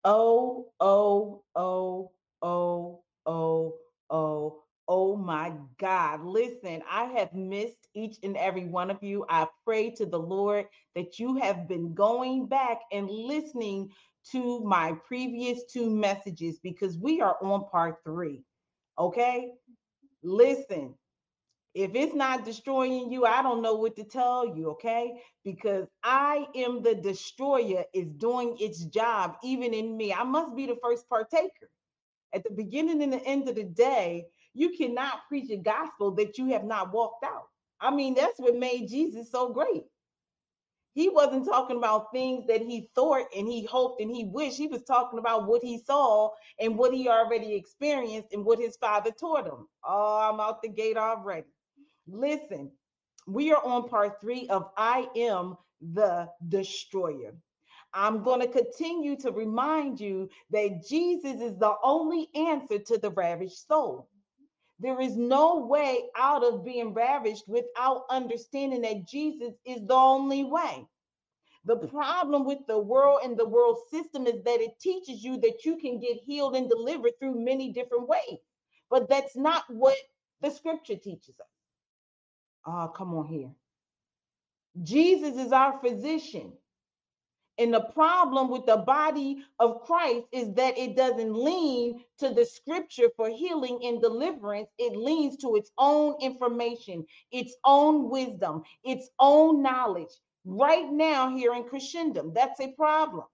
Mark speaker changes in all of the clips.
Speaker 1: Oh, oh, oh, oh, oh, oh, oh my God. Listen, I have missed each and every one of you. I pray to the Lord that you have been going back and listening to my previous two messages because we are on part three. Okay? Listen, if it's not destroying you, I don't know what to tell you, okay? Because I am the destroyer is doing its job even in me. I must be the first partaker. At the beginning and the end of the day, you cannot preach a gospel that you have not walked out. I mean, that's what made Jesus so great. He wasn't talking about things that he thought and he hoped and he wished. He was talking about what he saw and what he already experienced and what his father taught him. Oh, I'm out the gate already. Listen, we are on part three of I Am the Destroyer. I'm going to continue to remind you that Jesus is the only answer to the ravished soul. There is no way out of being ravished without understanding that Jesus is the only way. The problem with the world and the world system is that it teaches you that you can get healed and delivered through many different ways. But that's not what the scripture teaches us. Oh, come on here. Jesus is our physician. And the problem with the body of Christ is that it doesn't lean to the scripture for healing and deliverance. It leans to its own information, its own wisdom, its own knowledge. Right now, here in Christendom, that's a problem.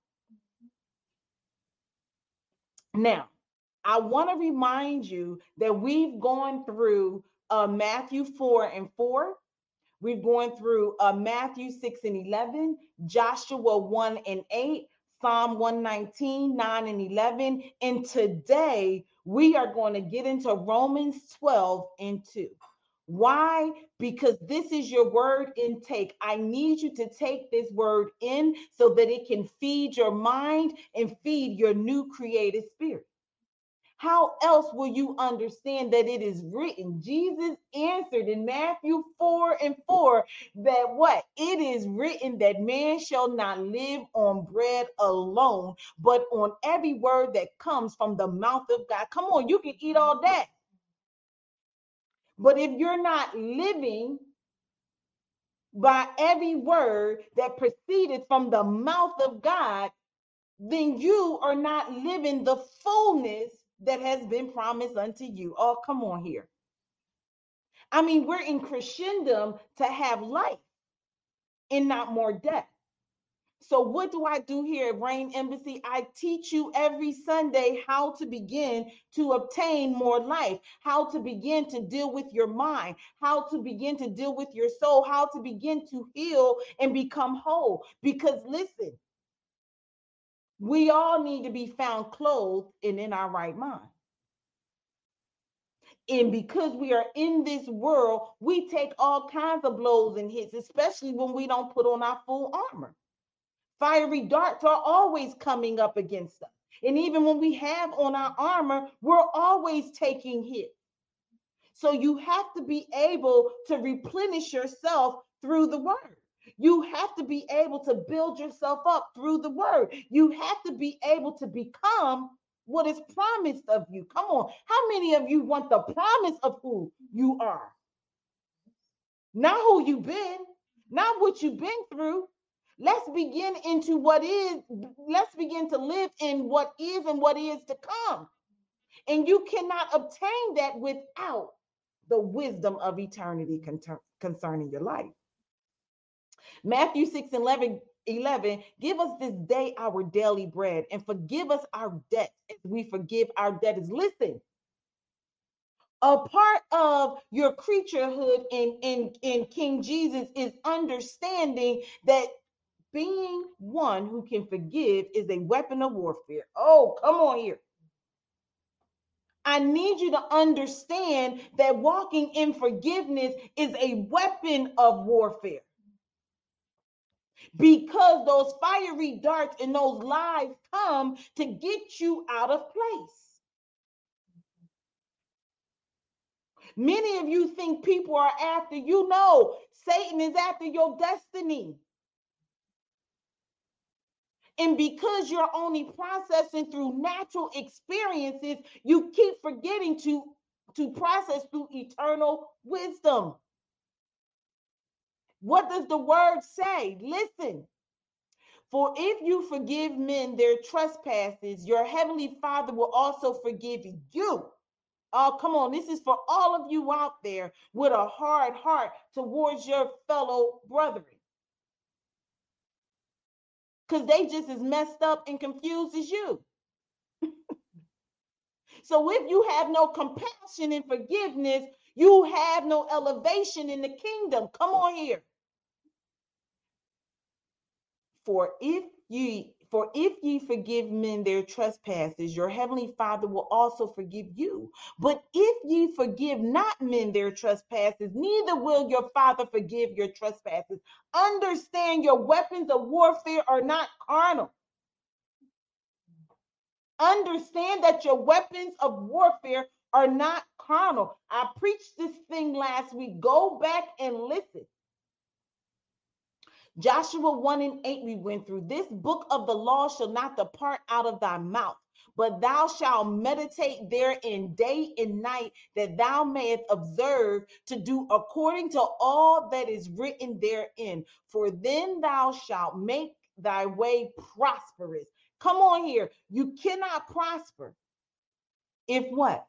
Speaker 1: Now, I want to remind you that we've gone through Matthew 4 and 4. We've gone through Matthew 6 and 11, Joshua 1 and 8, Psalm 119, 9 and 11. And today we are going to get into Romans 12 and 2. Why? Because this is your word intake. I need you to take this word in so that it can feed your mind and feed your new created spirit. How else will you understand that it is written? Jesus answered in Matthew 4 and 4 that what? It is written that man shall not live on bread alone, but on every word that comes from the mouth of God. Come on, you can eat all that. But if you're not living by every word that proceeded from the mouth of God, then you are not living the fullness that has been promised unto you. Oh, come on here. I mean, we're in Christendom to have life and not more death. So, what do I do here at Rain Embassy? I teach you every Sunday how to begin to obtain more life, how to begin to deal with your mind, how to begin to deal with your soul, how to begin to heal and become whole. Because, listen, we all need to be found clothed and in our right mind. And because we are in this world, we take all kinds of blows and hits, especially when we don't put on our full armor. Fiery darts are always coming up against us. And even when we have on our armor, we're always taking hits. So you have to be able to replenish yourself through the word. You have to be able to build yourself up through the word. You have to be able to become what is promised of you. Come on. How many of you want the promise of who you are? Not who you've been, not what you've been through. Let's begin into what is. Let's begin to live in what is and what is to come. And you cannot obtain that without the wisdom of eternity concerning your life. Matthew 6 and 11, give us this day our daily bread and forgive us our debts as we forgive our debtors. Listen, a part of your creaturehood in King Jesus is understanding that being one who can forgive is a weapon of warfare. Oh, come on here. I need you to understand that walking in forgiveness is a weapon of warfare because those fiery darts and those lies come to get you out of place. Many of you think people are after you. No, Satan is after your destiny. And because you're only processing through natural experiences, you keep forgetting to process through eternal wisdom. What does the word say? Listen. For if you forgive men their trespasses, your heavenly Father will also forgive you. Oh, come on. This is for all of you out there with a hard heart towards your fellow brethren. Because they just as messed up and confused as you. So if you have no compassion and forgiveness, you have no elevation in the kingdom. Come on here. For if ye forgive men their trespasses, your heavenly Father will also forgive you. But if ye forgive not men their trespasses, neither will your Father forgive your trespasses. Understand, your weapons of warfare are not carnal. Understand that your weapons of warfare are not carnal. I preached this thing last week. Go back and listen. Joshua 1:8, we went through. This book of the law shall not depart out of thy mouth, but thou shalt meditate therein day and night, that thou mayest observe to do according to all that is written therein. For then thou shalt make thy way prosperous. Come on here. You cannot prosper if what?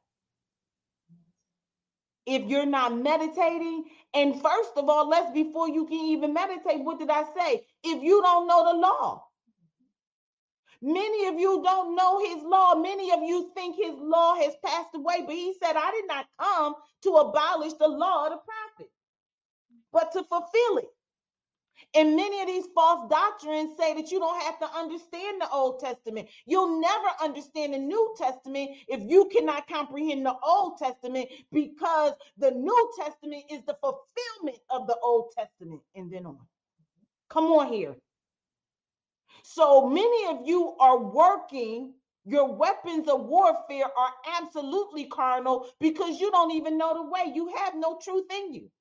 Speaker 1: If you're not meditating. And first of all, before you can even meditate, what did I say? If you don't know the law. Many of you don't know his law. Many of you think his law has passed away, but he said, I did not come to abolish the law of the prophet, but to fulfill it. And many of these false doctrines say that you don't have to understand the Old Testament. You'll never understand the New Testament if you cannot comprehend the Old Testament, because the New Testament is the fulfillment of the Old Testament and then on. Come on here. So many of you are working. Your weapons of warfare are absolutely carnal because you don't even know the way. You have no truth in you.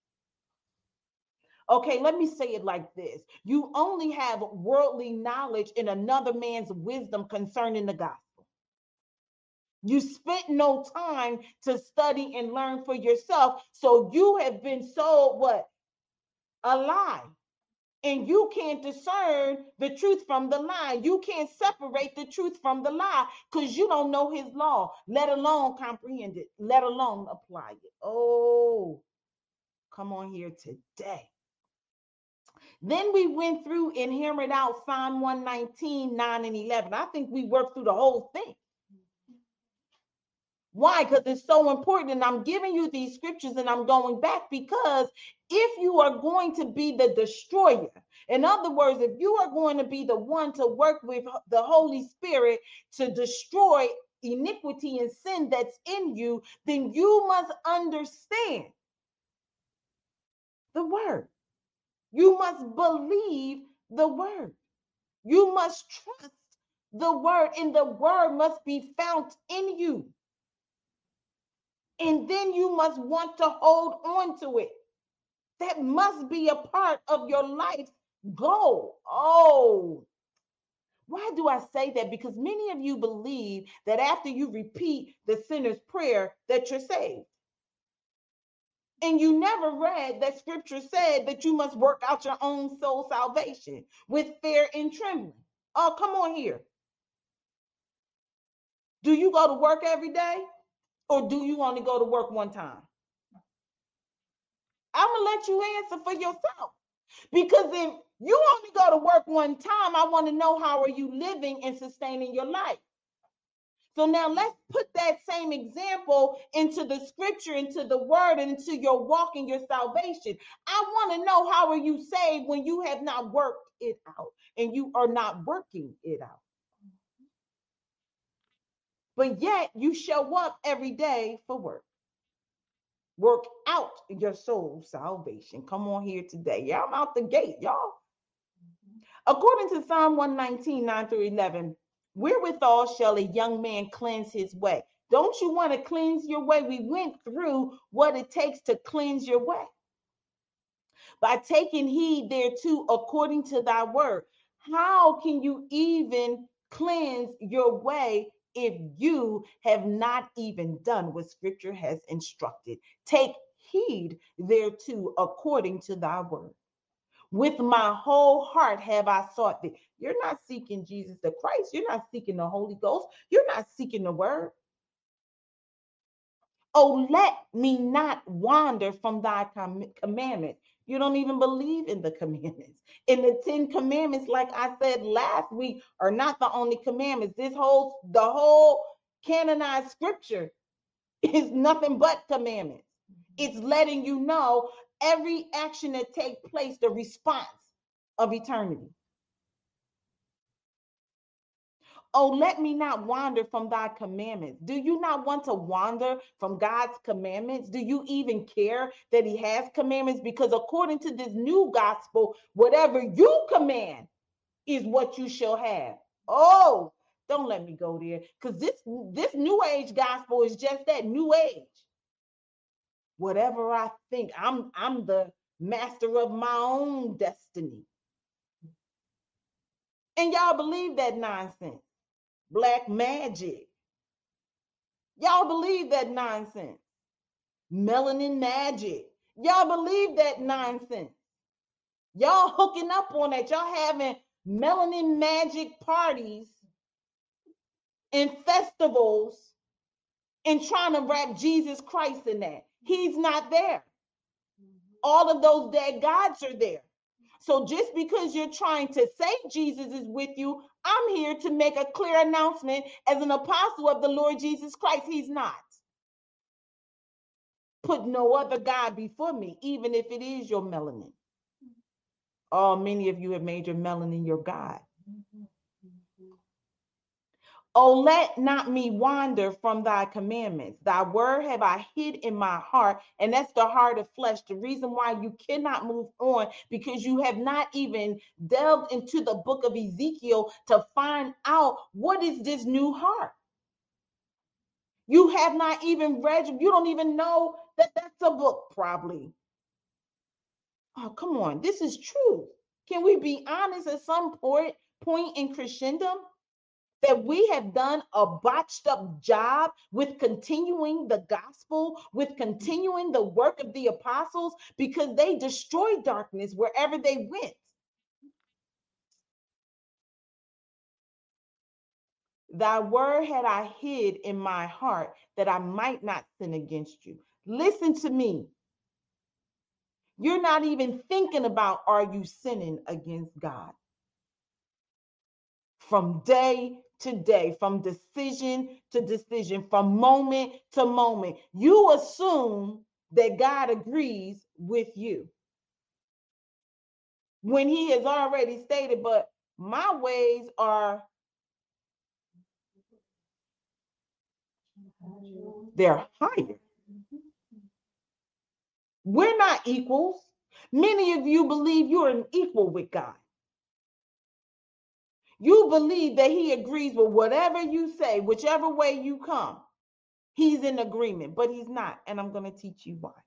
Speaker 1: Okay, let me say it like this. You only have worldly knowledge in another man's wisdom concerning the gospel. You spent no time to study and learn for yourself. So you have been sold what? A lie. And you can't discern the truth from the lie. You can't separate the truth from the lie because you don't know his law, let alone comprehend it, let alone apply it. Oh, come on here today. Then we went through and hammered out Psalm 119, 9 and 11. I think we worked through the whole thing. Why? Because it's so important. And I'm giving you these scriptures and I'm going back because if you are going to be the destroyer, in other words, if you are going to be the one to work with the Holy Spirit to destroy iniquity and sin that's in you, then you must understand the word. You must believe the word. You must trust the word, and the word must be found in you. And then you must want to hold on to it. That must be a part of your life's goal. Oh, why do I say that? Because many of you believe that after you repeat the sinner's prayer that you're saved. And you never read that scripture said that you must work out your own soul salvation with fear and trembling. Oh, come on here. Do you go to work every day? Or do you only go to work one time? I'm going to let you answer for yourself. Because if you only go to work one time, I want to know, how are you living and sustaining your life? So now let's put that same example into the scripture, into the word, and into your walk and your salvation. I want to know, how are you saved when you have not worked it out and you are not working it out? But yet you show up every day for work. Work out your soul salvation. Come on here today. Yeah, I'm out the gate, y'all. According to Psalm 119, 9 through 11, wherewithal shall a young man cleanse his way? Don't you want to cleanse your way? We went through what it takes to cleanse your way. By taking heed thereto according to thy word. How can you even cleanse your way if you have not even done what scripture has instructed? Take heed thereto according to thy word. With my whole heart have I sought thee. You're not seeking Jesus the Christ. You're not seeking the Holy Ghost. You're not seeking the word. Oh, let me not wander from thy commandments. You don't even believe in the commandments. In the 10 commandments, like I said last week, are not the only commandments. The whole canonized scripture is nothing but commandments. It's letting you know every action that takes place, the response of eternity. Oh, let me not wander from thy commandments. Do you not want to wander from God's commandments? Do you even care that he has commandments? Because according to this new gospel, whatever you command is what you shall have. Oh, don't let me go there, because this new age gospel is just that, new age. Whatever I think, I'm the master of my own destiny. And y'all believe that nonsense. Black magic. Y'all believe that nonsense. Melanin magic. Y'all believe that nonsense. Y'all hooking up on that. Y'all having melanin magic parties and festivals and trying to wrap Jesus Christ in that. He's not there. All of those dead gods are there. So just because you're trying to say Jesus is with you, I'm here to make a clear announcement as an apostle of the Lord Jesus Christ. He's not. Put no other God before me, even if it is your melanin. Oh, many of you have made your melanin your God. Oh, let not me wander from thy commandments. Thy word have I hid in my heart. And that's the heart of flesh. The reason why you cannot move on, because you have not even delved into the book of Ezekiel to find out what is this new heart. You have not even read, you don't even know that that's a book, probably. Oh, come on. This is true. Can we be honest at some point in Christendom that we have done a botched up job with continuing the gospel, with continuing the work of the apostles, because they destroyed darkness wherever they went? Thy word had I hid in my heart that I might not sin against you. Listen to me. You're not even thinking about, are you sinning against God? From day to day, from decision to decision, from moment to moment, you assume that God agrees with you when he has already stated, but my ways are, they're higher. We're not equals. Many of you believe you're an equal with God. You believe that he agrees with whatever you say, whichever way you come. He's in agreement, but he's not. And I'm going to teach you why.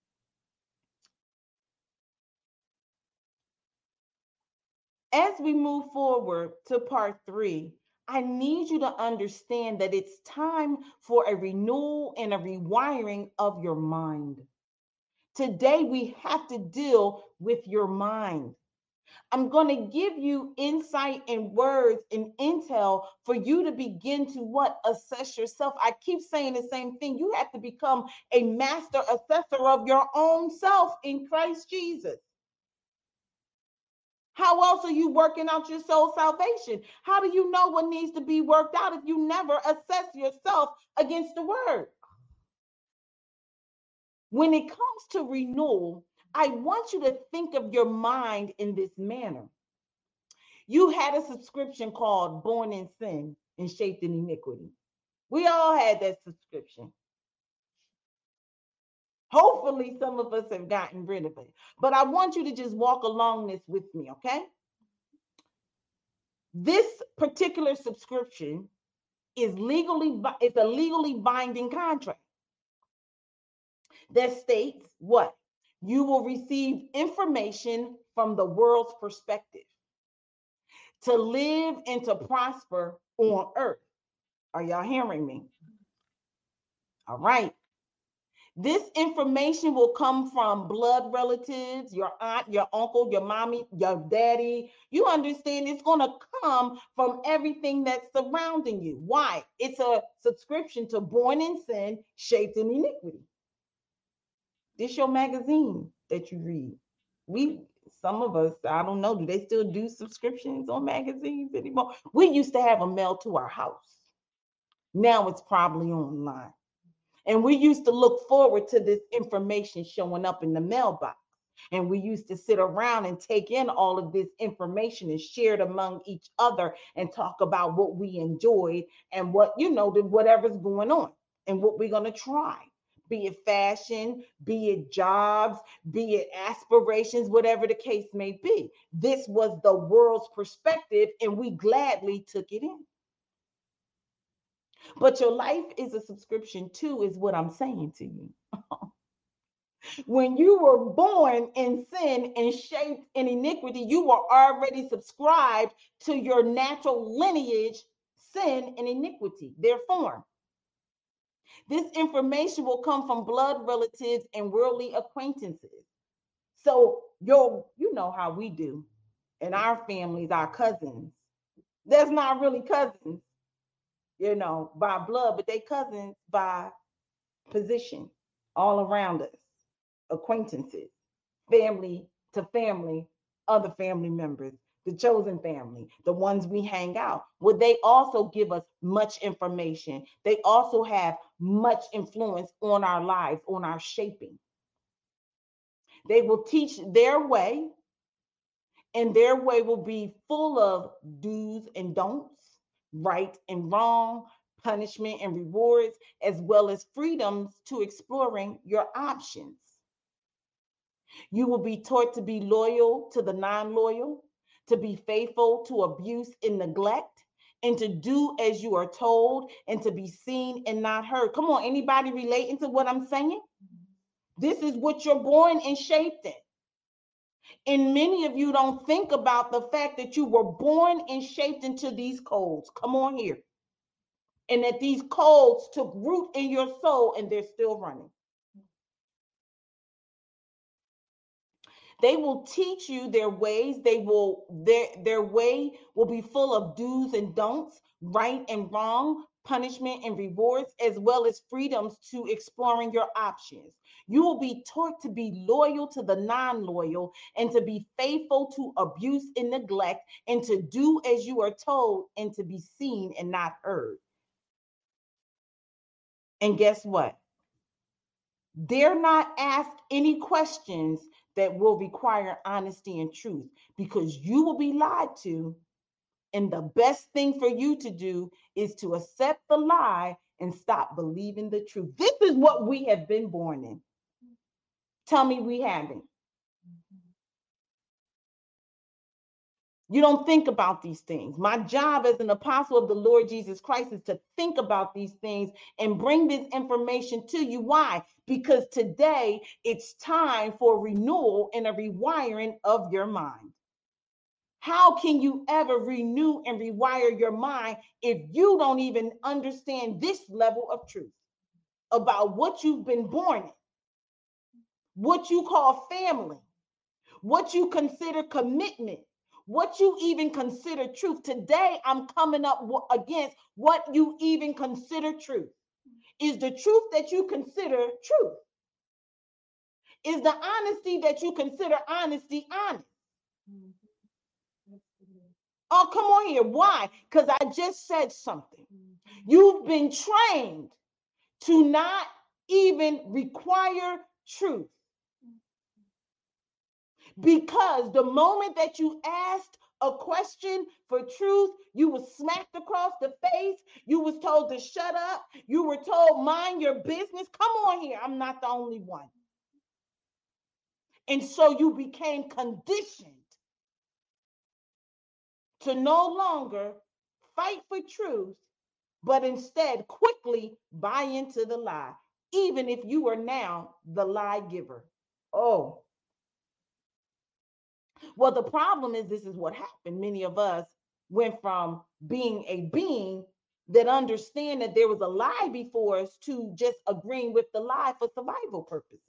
Speaker 1: As we move forward to part 3, I need you to understand that it's time for a renewal and a rewiring of your mind. Today, we have to deal with your mind. I'm going to give you insight and words and intel for you to begin to what? Assess yourself. I keep saying the same thing. You have to become a master assessor of your own self in Christ Jesus. How else are you working out your soul salvation? How do you know what needs to be worked out if you never assess yourself against the word? When it comes to renewal, I want you to think of your mind in this manner. You had a subscription called Born in Sin and Shaped in Iniquity. We all had that subscription. Hopefully, some of us have gotten rid of it. But I want you to just walk along this with me, okay? This particular subscription is a legally binding contract that states what? You will receive information from the world's perspective. to live and to prosper on earth. Are y'all hearing me? All right. This information will come from blood relatives, your aunt, your uncle, your mommy, your daddy. You understand? It's going to come from everything that's surrounding you. Why? It's a subscription to Born in Sin, Shaped in Iniquity. This your magazine that you read. Some of us, I don't know, do they still do subscriptions on magazines anymore? We used to have them mailed to our house. Now it's probably online. And we used to look forward to this information showing up in the mailbox. And we used to sit around and take in all of this information and share it among each other and talk about what we enjoyed and what, whatever's going on and what we're going to try. Be it fashion, be it jobs, be it aspirations, whatever the case may be. This was the world's perspective, and we gladly took it in. But your life is a subscription too, is what I'm saying to you. When you were born in sin and shaped in iniquity, you were already subscribed to your natural lineage, sin and iniquity, their form. This information will come from blood relatives and worldly acquaintances. So you know how we do in our families, our cousins. That's not really cousins, by blood, but they cousins by position all around us, acquaintances, family to family, other family members, the chosen family, the ones we hang out. Well, they also give us much information. They also have much influence on our lives, on our shaping. They will teach their way, and their way will be full of do's and don'ts, right and wrong, punishment and rewards, as well as freedoms to exploring your options. You will be taught to be loyal to the non-loyal, to be faithful to abuse and neglect, and to do as you are told, and to be seen and not heard. Come on, anybody relating to what I'm saying? This is what you're born and shaped in. And many of you don't think about the fact that you were born and shaped into these codes. Come on here. And that these codes took root in your soul and they're still running. They will teach you their ways. Their way will be full of do's and don'ts, right and wrong, punishment and rewards, as well as freedoms to exploring your options. You will be taught to be loyal to the non-loyal, and to be faithful to abuse and neglect, and to do as you are told, and to be seen and not heard. And guess what? Dare not ask any questions that will require honesty and truth, because you will be lied to. And the best thing for you to do is to accept the lie and stop believing the truth. This is what we have been born in. Tell me we haven't. You don't think about these things. My job as an apostle of the Lord Jesus Christ is to think about these things and bring this information to you. Why? Because today it's time for renewal and a rewiring of your mind. How can you ever renew and rewire your mind if you don't even understand this level of truth about what you've been born in, what you call family, what you consider commitment, what you even consider truth? Today, I'm coming up against what you even consider truth. Is the truth that you consider truth? Is the honesty that you consider honesty honest? Oh, come on here. Why? Because I just said something. You've been trained to not even require truth. Because the moment that you asked a question for truth, you were smacked across the face. You was told to shut up. You were told, mind your business. Come on here. I'm not the only one. And so you became conditioned to no longer fight for truth, but instead quickly buy into the lie, even if you are now the lie giver. Oh, well, the problem is this is what happened. Many of us went from being a being that understand that there was a lie before us to just agreeing with the lie for survival purposes.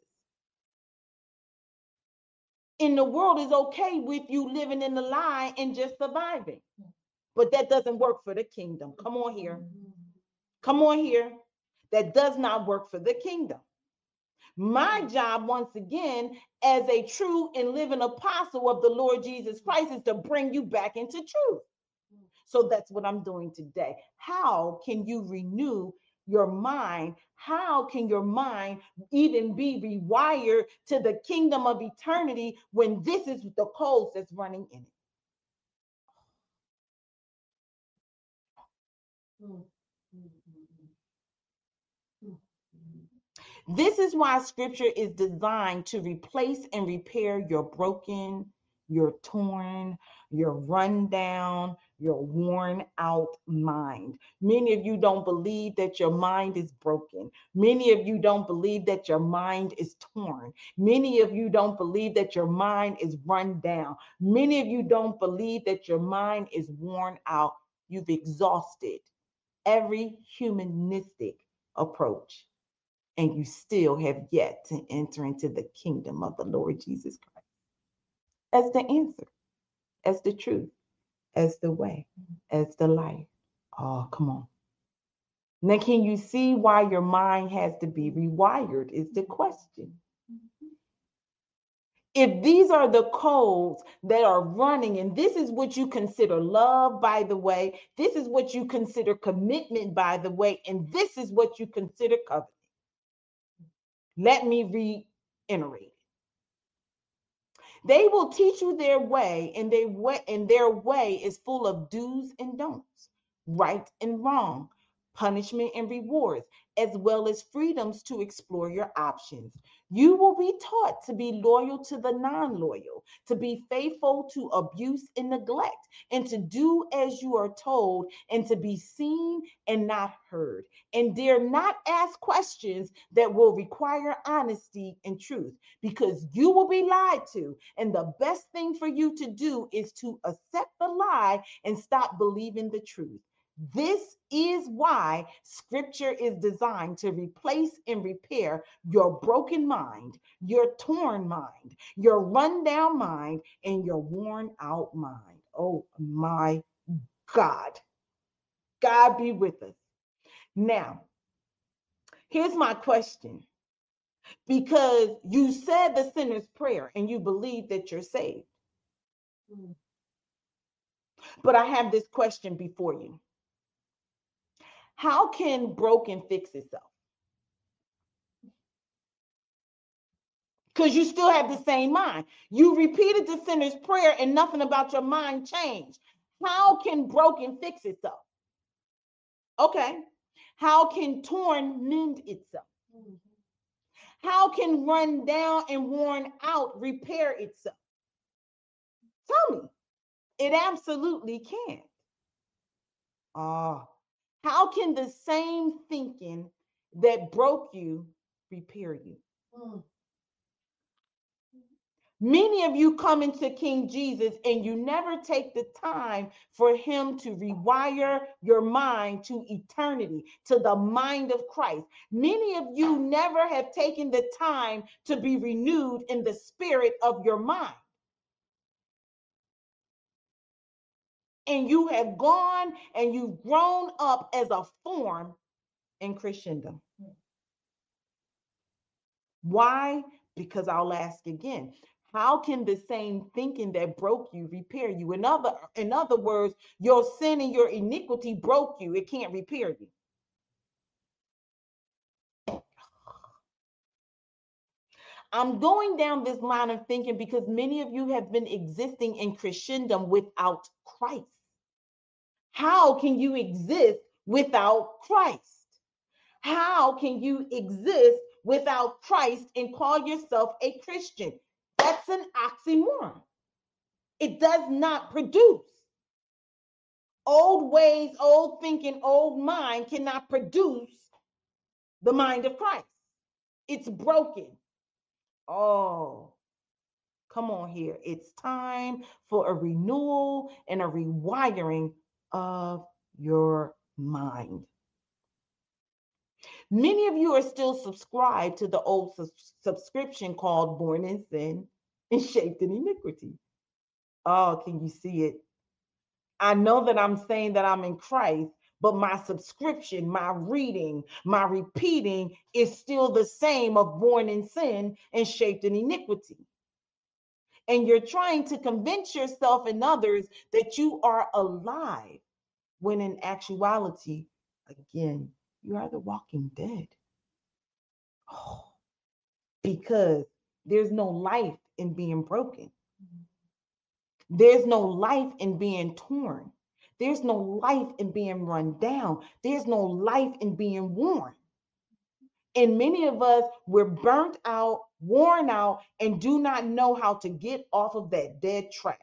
Speaker 1: In the world is okay with you living in the lie and just surviving. But that doesn't work for the kingdom. Come on here. Come on here. That does not work for the kingdom. My job, once again, as a true and living apostle of the Lord Jesus Christ, is to bring you back into truth. So that's what I'm doing today. How can you renew your mind? How can your mind even be rewired to the kingdom of eternity when this is the codes that's running in it? This is why scripture is designed to replace and repair your broken, your torn, your rundown, your worn out mind. Many of you don't believe that your mind is broken. Many of you don't believe that your mind is torn. Many of you don't believe that your mind is run down. Many of you don't believe that your mind is worn out. You've exhausted every humanistic approach, and you still have yet to enter into the kingdom of the Lord Jesus Christ as the answer, as the truth, as the way, as the life. Oh, come on. Now, can you see why your mind has to be rewired? Is the question. If these are the codes that are running, and this is what you consider love, by the way, this is what you consider commitment, by the way, and this is what you consider covenant. Let me reiterate. They will teach you their way, and their way is full of do's and don'ts, right and wrong, punishment and rewards, as well as freedoms to explore your options. You will be taught to be loyal to the non-loyal, to be faithful to abuse and neglect, and to do as you are told, and to be seen and not heard. And dare not ask questions that will require honesty and truth, because you will be lied to. And the best thing for you to do is to accept the lie and stop believing the truth. This is why scripture is designed to replace and repair your broken mind, your torn mind, your rundown mind, and your worn out mind. Oh my God. God be with us. Now, here's my question. Because you said the sinner's prayer and you believe that you're saved. But I have this question before you. How can broken fix itself? Because you still have the same mind. You repeated the sinner's prayer and nothing about your mind changed. How can broken fix itself? Okay. How can torn mend itself? How can run down and worn out repair itself? Tell me. It absolutely can't. How can the same thinking that broke you repair you? Many of you come into King Jesus and you never take the time for him to rewire your mind to eternity, to the mind of Christ. Many of you never have taken the time to be renewed in the spirit of your mind. And you have gone and you've grown up as a form in Christendom. Why? Because I'll ask again. How can the same thinking that broke you repair you? In other words, your sin and your iniquity broke you. It can't repair you. I'm going down this line of thinking because many of you have been existing in Christendom without Christ. How can you exist without Christ? How can you exist without Christ and call yourself a Christian? That's an oxymoron. It does not produce. Old ways, old thinking, old mind cannot produce the mind of Christ. It's broken. Oh, Come on here. It's time for a renewal and a rewiring of your mind. Many of you are still subscribed to the old subscription called Born in Sin and Shaped in Iniquity. Oh, can you see it? I know that I'm saying that I'm in Christ, but my subscription, my reading, my repeating is still the same of born in sin and shaped in iniquity. And you're trying to convince yourself and others that you are alive, when in actuality, again, you are the walking dead. Oh, because there's no life in being broken. There's no life in being torn. There's no life in being run down. There's no life in being worn. And many of us, we're burnt out, worn out, and do not know how to get off of that dead track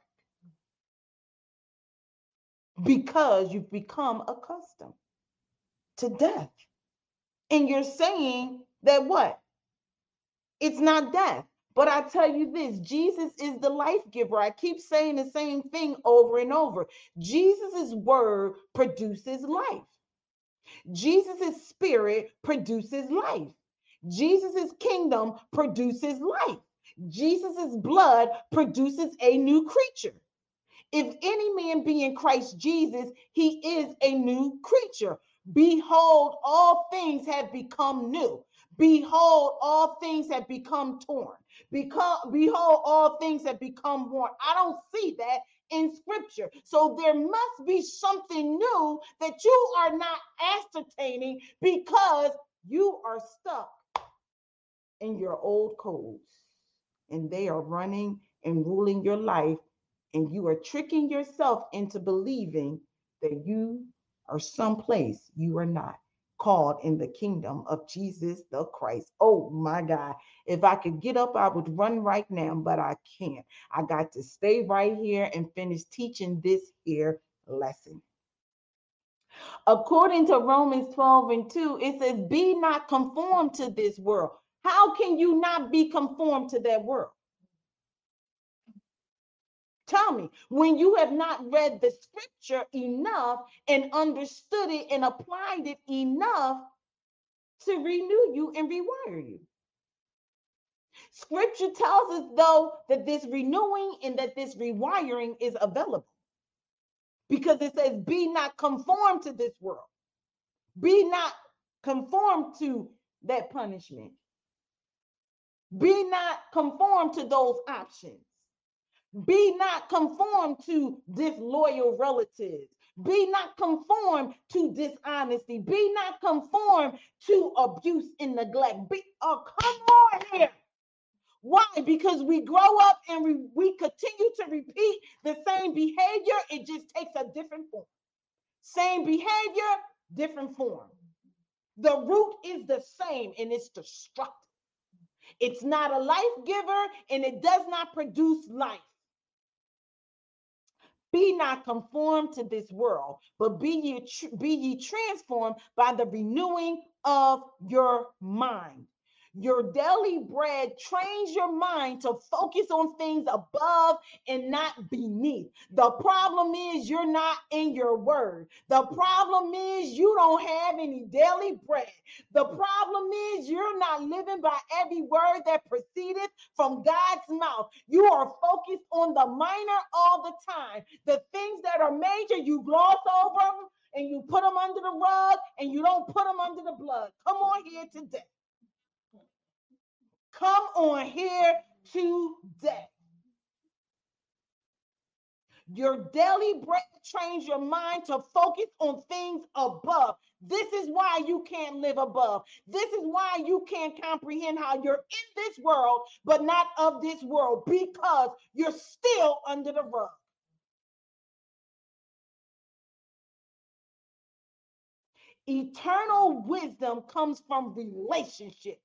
Speaker 1: because you've become accustomed to death. And you're saying that what? It's not death. But I tell you this, Jesus is the life giver. I keep saying the same thing over and over. Jesus' word produces life. Jesus' spirit produces life. Jesus' kingdom produces life. Jesus' blood produces a new creature. If any man be in Christ Jesus, he is a new creature. Behold, all things have become new. Behold, all things have become torn. Behold, all things have become worn. I don't see that in scripture. So there must be something new that you are not ascertaining because you are stuck in your old codes and they are running and ruling your life, and you are tricking yourself into believing that you are someplace you are not, called in the kingdom of Jesus the Christ. Oh my God. If I could get up, I would run right now, but I can't. I got to stay right here and finish teaching this here lesson. According to Romans 12 and 2, it says, be not conformed to this world. How can you not be conformed to that world? Tell me, when you have not read the scripture enough and understood it and applied it enough to renew you and rewire you. Scripture tells us, though, that this renewing and that this rewiring is available because it says, be not conformed to this world. Be not conformed to that punishment. Be not conformed to those options. Be not conformed to disloyal relatives. Be not conformed to dishonesty. Be not conformed to abuse and neglect. Come on here. Why? Because we grow up and we continue to repeat the same behavior. It just takes a different form. Same behavior, different form. The root is the same and it's destructive. It's not a life giver and it does not produce life. Be not conformed to this world, but be ye transformed by the renewing of your mind. Your daily bread trains your mind to focus on things above and not beneath. The problem is you're not in your word. The problem is you don't have any daily bread. The problem is you're not living by every word that proceedeth from God's mouth. You are focused on the minor all the time. The things that are major, you gloss over them and you put them under the rug and you don't put them under the blood. Come on here today. Come on here today. Your daily bread trains your mind to focus on things above. This is why you can't live above. This is why you can't comprehend how you're in this world, but not of this world, because you're still under the rug. Eternal wisdom comes from relationship.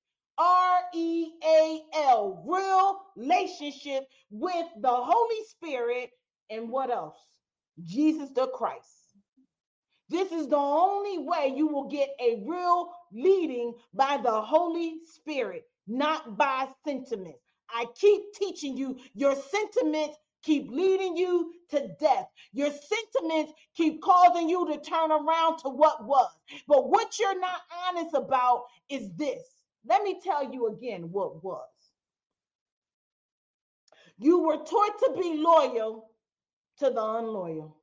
Speaker 1: REAL, real relationship with the Holy Spirit and what else? Jesus the Christ. This is the only way you will get a real leading by the Holy Spirit, not by sentiment. I keep teaching you, your sentiments keep leading you to death. Your sentiments keep causing you to turn around to what was. But what you're not honest about is this. Let me tell you again what was. You were taught to be loyal to the unloyal.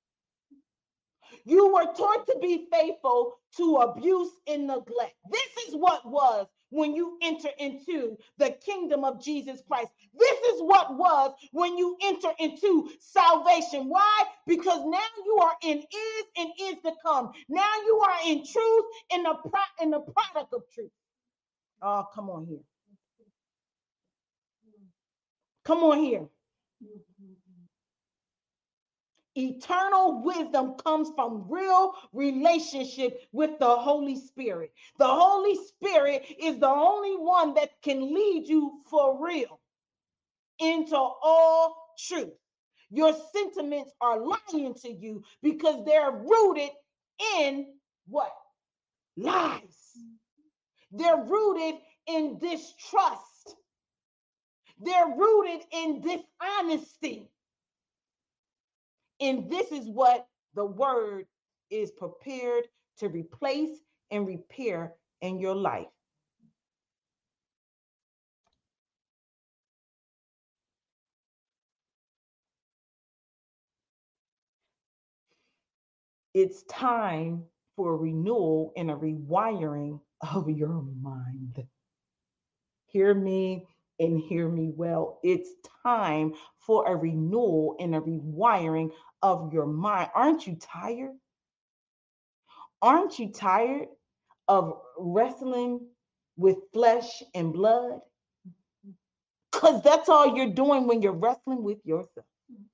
Speaker 1: You were taught to be faithful to abuse and neglect. This is what was when you enter into the kingdom of Jesus Christ. This is what was when you enter into salvation. Why? Because now you are in is and is to come. Now you are in truth and the product of truth. Oh, come on here. Come on here. Eternal wisdom comes from real relationship with the Holy Spirit. The Holy Spirit is the only one that can lead you for real into all truth. Your sentiments are lying to you because they're rooted in what? Lies. They're rooted in distrust. They're rooted in dishonesty. And this is what the word is prepared to replace and repair in your life. It's time for a renewal and a rewiring of your mind. Hear me and hear me well. It's time for a renewal and a rewiring of your mind. Aren't you tired? Aren't you tired of wrestling with flesh and blood? Because that's all you're doing when you're wrestling with yourself.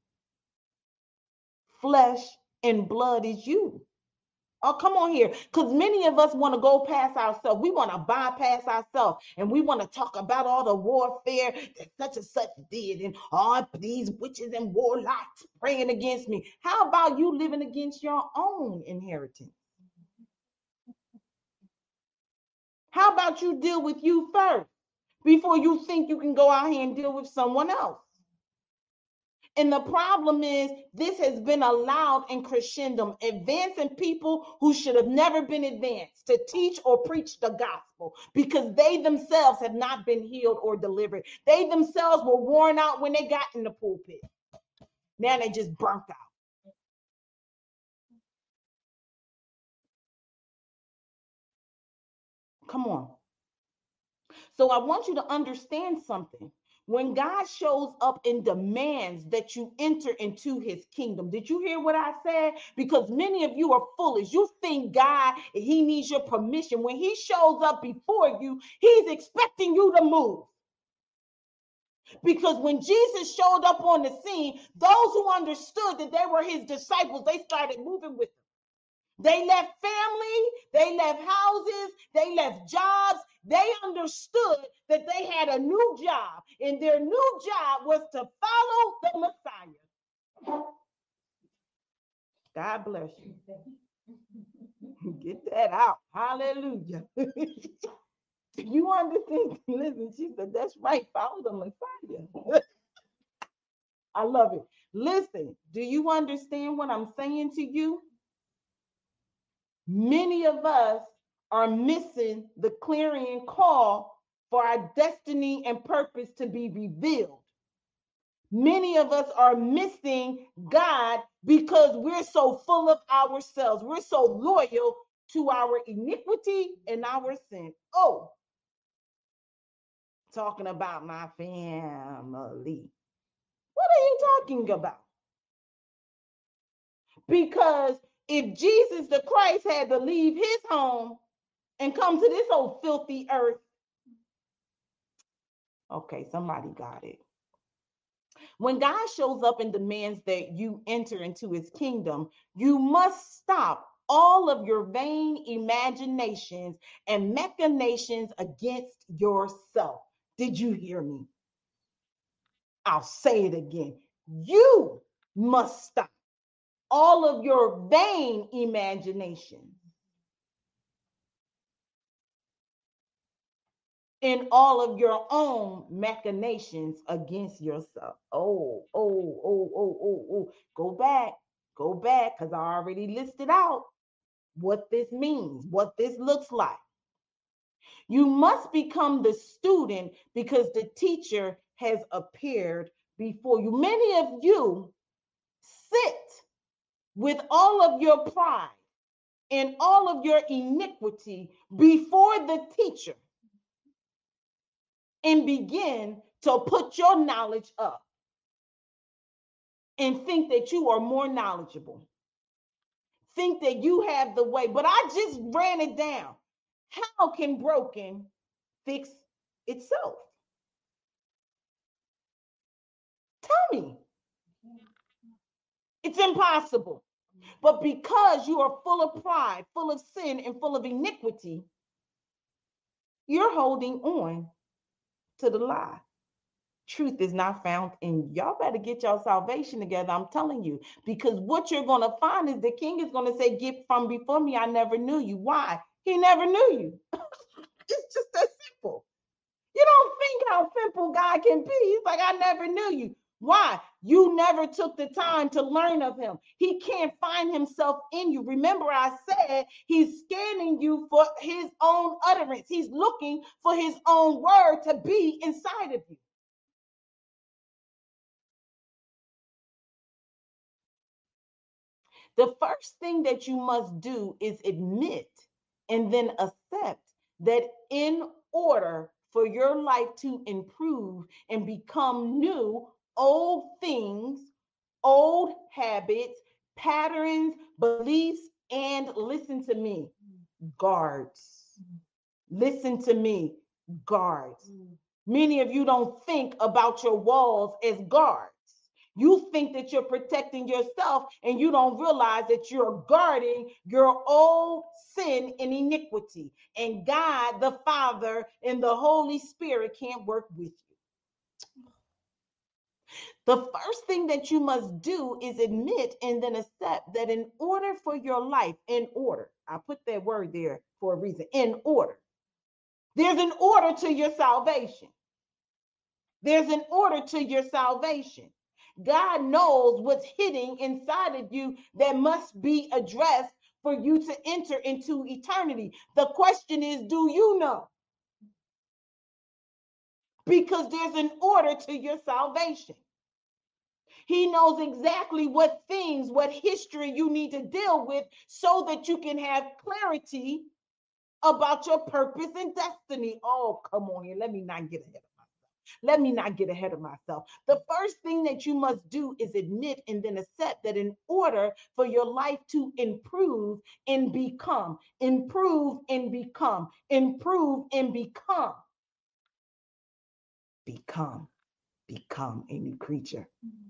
Speaker 1: Flesh and blood is you. Oh, come on here. Because many of us want to go past ourselves. We want to bypass ourselves. And we want to talk about all the warfare that such and such did. And all these witches and warlocks praying against me. How about you living against your own inheritance? How about you deal with you first before you think you can go out here and deal with someone else? And the problem is, this has been allowed in Christendom, advancing people who should have never been advanced to teach or preach the gospel because they themselves have not been healed or delivered. They themselves were worn out when they got in the pulpit. Now they just burnt out. Come on. So I want you to understand something. When God shows up and demands that you enter into his kingdom, did you hear what I said? Because many of you are foolish. You think God, he needs your permission. When he shows up before you, he's expecting you to move. Because when Jesus showed up on the scene, those who understood that they were his disciples, they started moving with him. They left family, they left houses, they left jobs. They understood that they had a new job, and their new job was to follow the Messiah. God bless you. Get that out. Hallelujah. You understand? Listen, she said, that's right. Follow the Messiah. I love it. Listen, do you understand what I'm saying to you? Many of us are missing the clarion call for our destiny and purpose to be revealed. Many of us are missing God because we're so full of ourselves. We're so loyal to our iniquity and our sin. Oh, talking about my family. What are you talking about? Because if Jesus the Christ had to leave his home and come to this old filthy earth, okay, somebody got it. When God shows up and demands that you enter into his kingdom, you must stop all of your vain imaginations and machinations against yourself. Did you hear me? I'll say it again. You must stop all of your vain imaginations in all of your own machinations against yourself. Oh. Go back, because I already listed out what this means, what this looks like. You must become the student because the teacher has appeared before you. Many of you sit with all of your pride and all of your iniquity before the teacher and begin to put your knowledge up and think that you are more knowledgeable, think that you have the way. But I just ran it down. How can broken fix itself? Tell me. It's impossible. But because you are full of pride, full of sin, and full of iniquity, you're holding on to the lie. Truth is not found in y'all. Better get y'all salvation together. I'm telling you, because what you're going to find is the king is going to say, "Get from before me. I never knew you." Why? He never knew you. It's just that simple. You don't think how simple God can be. He's like, "I never knew you." Why? You never took the time to learn of him. He can't find himself in you. Remember, I said he's scanning you for his own utterance. He's looking for his own word to be inside of you. The first thing that you must do is admit and then accept that in order for your life to improve and become new, old things, old habits, patterns, beliefs, and listen to me, guards. Listen to me, guards. Many of you don't think about your walls as guards. You think that you're protecting yourself and you don't realize that you're guarding your old sin and iniquity. And God, the Father, and the Holy Spirit can't work with you. The first thing that you must do is admit and then accept that in order for your life, in order, I put that word there for a reason, in order. There's an order to your salvation. There's an order to your salvation. God knows what's hidden inside of you that must be addressed for you to enter into eternity. The question is, do you know? Because there's an order to your salvation. He knows exactly what things, what history you need to deal with so that you can have clarity about your purpose and destiny. Oh, come on here. Let me not get ahead of Let me not get ahead of myself. The first thing that you must do is admit and then accept that in order for your life to improve and become, improve and become, improve and become, become, become a new creature.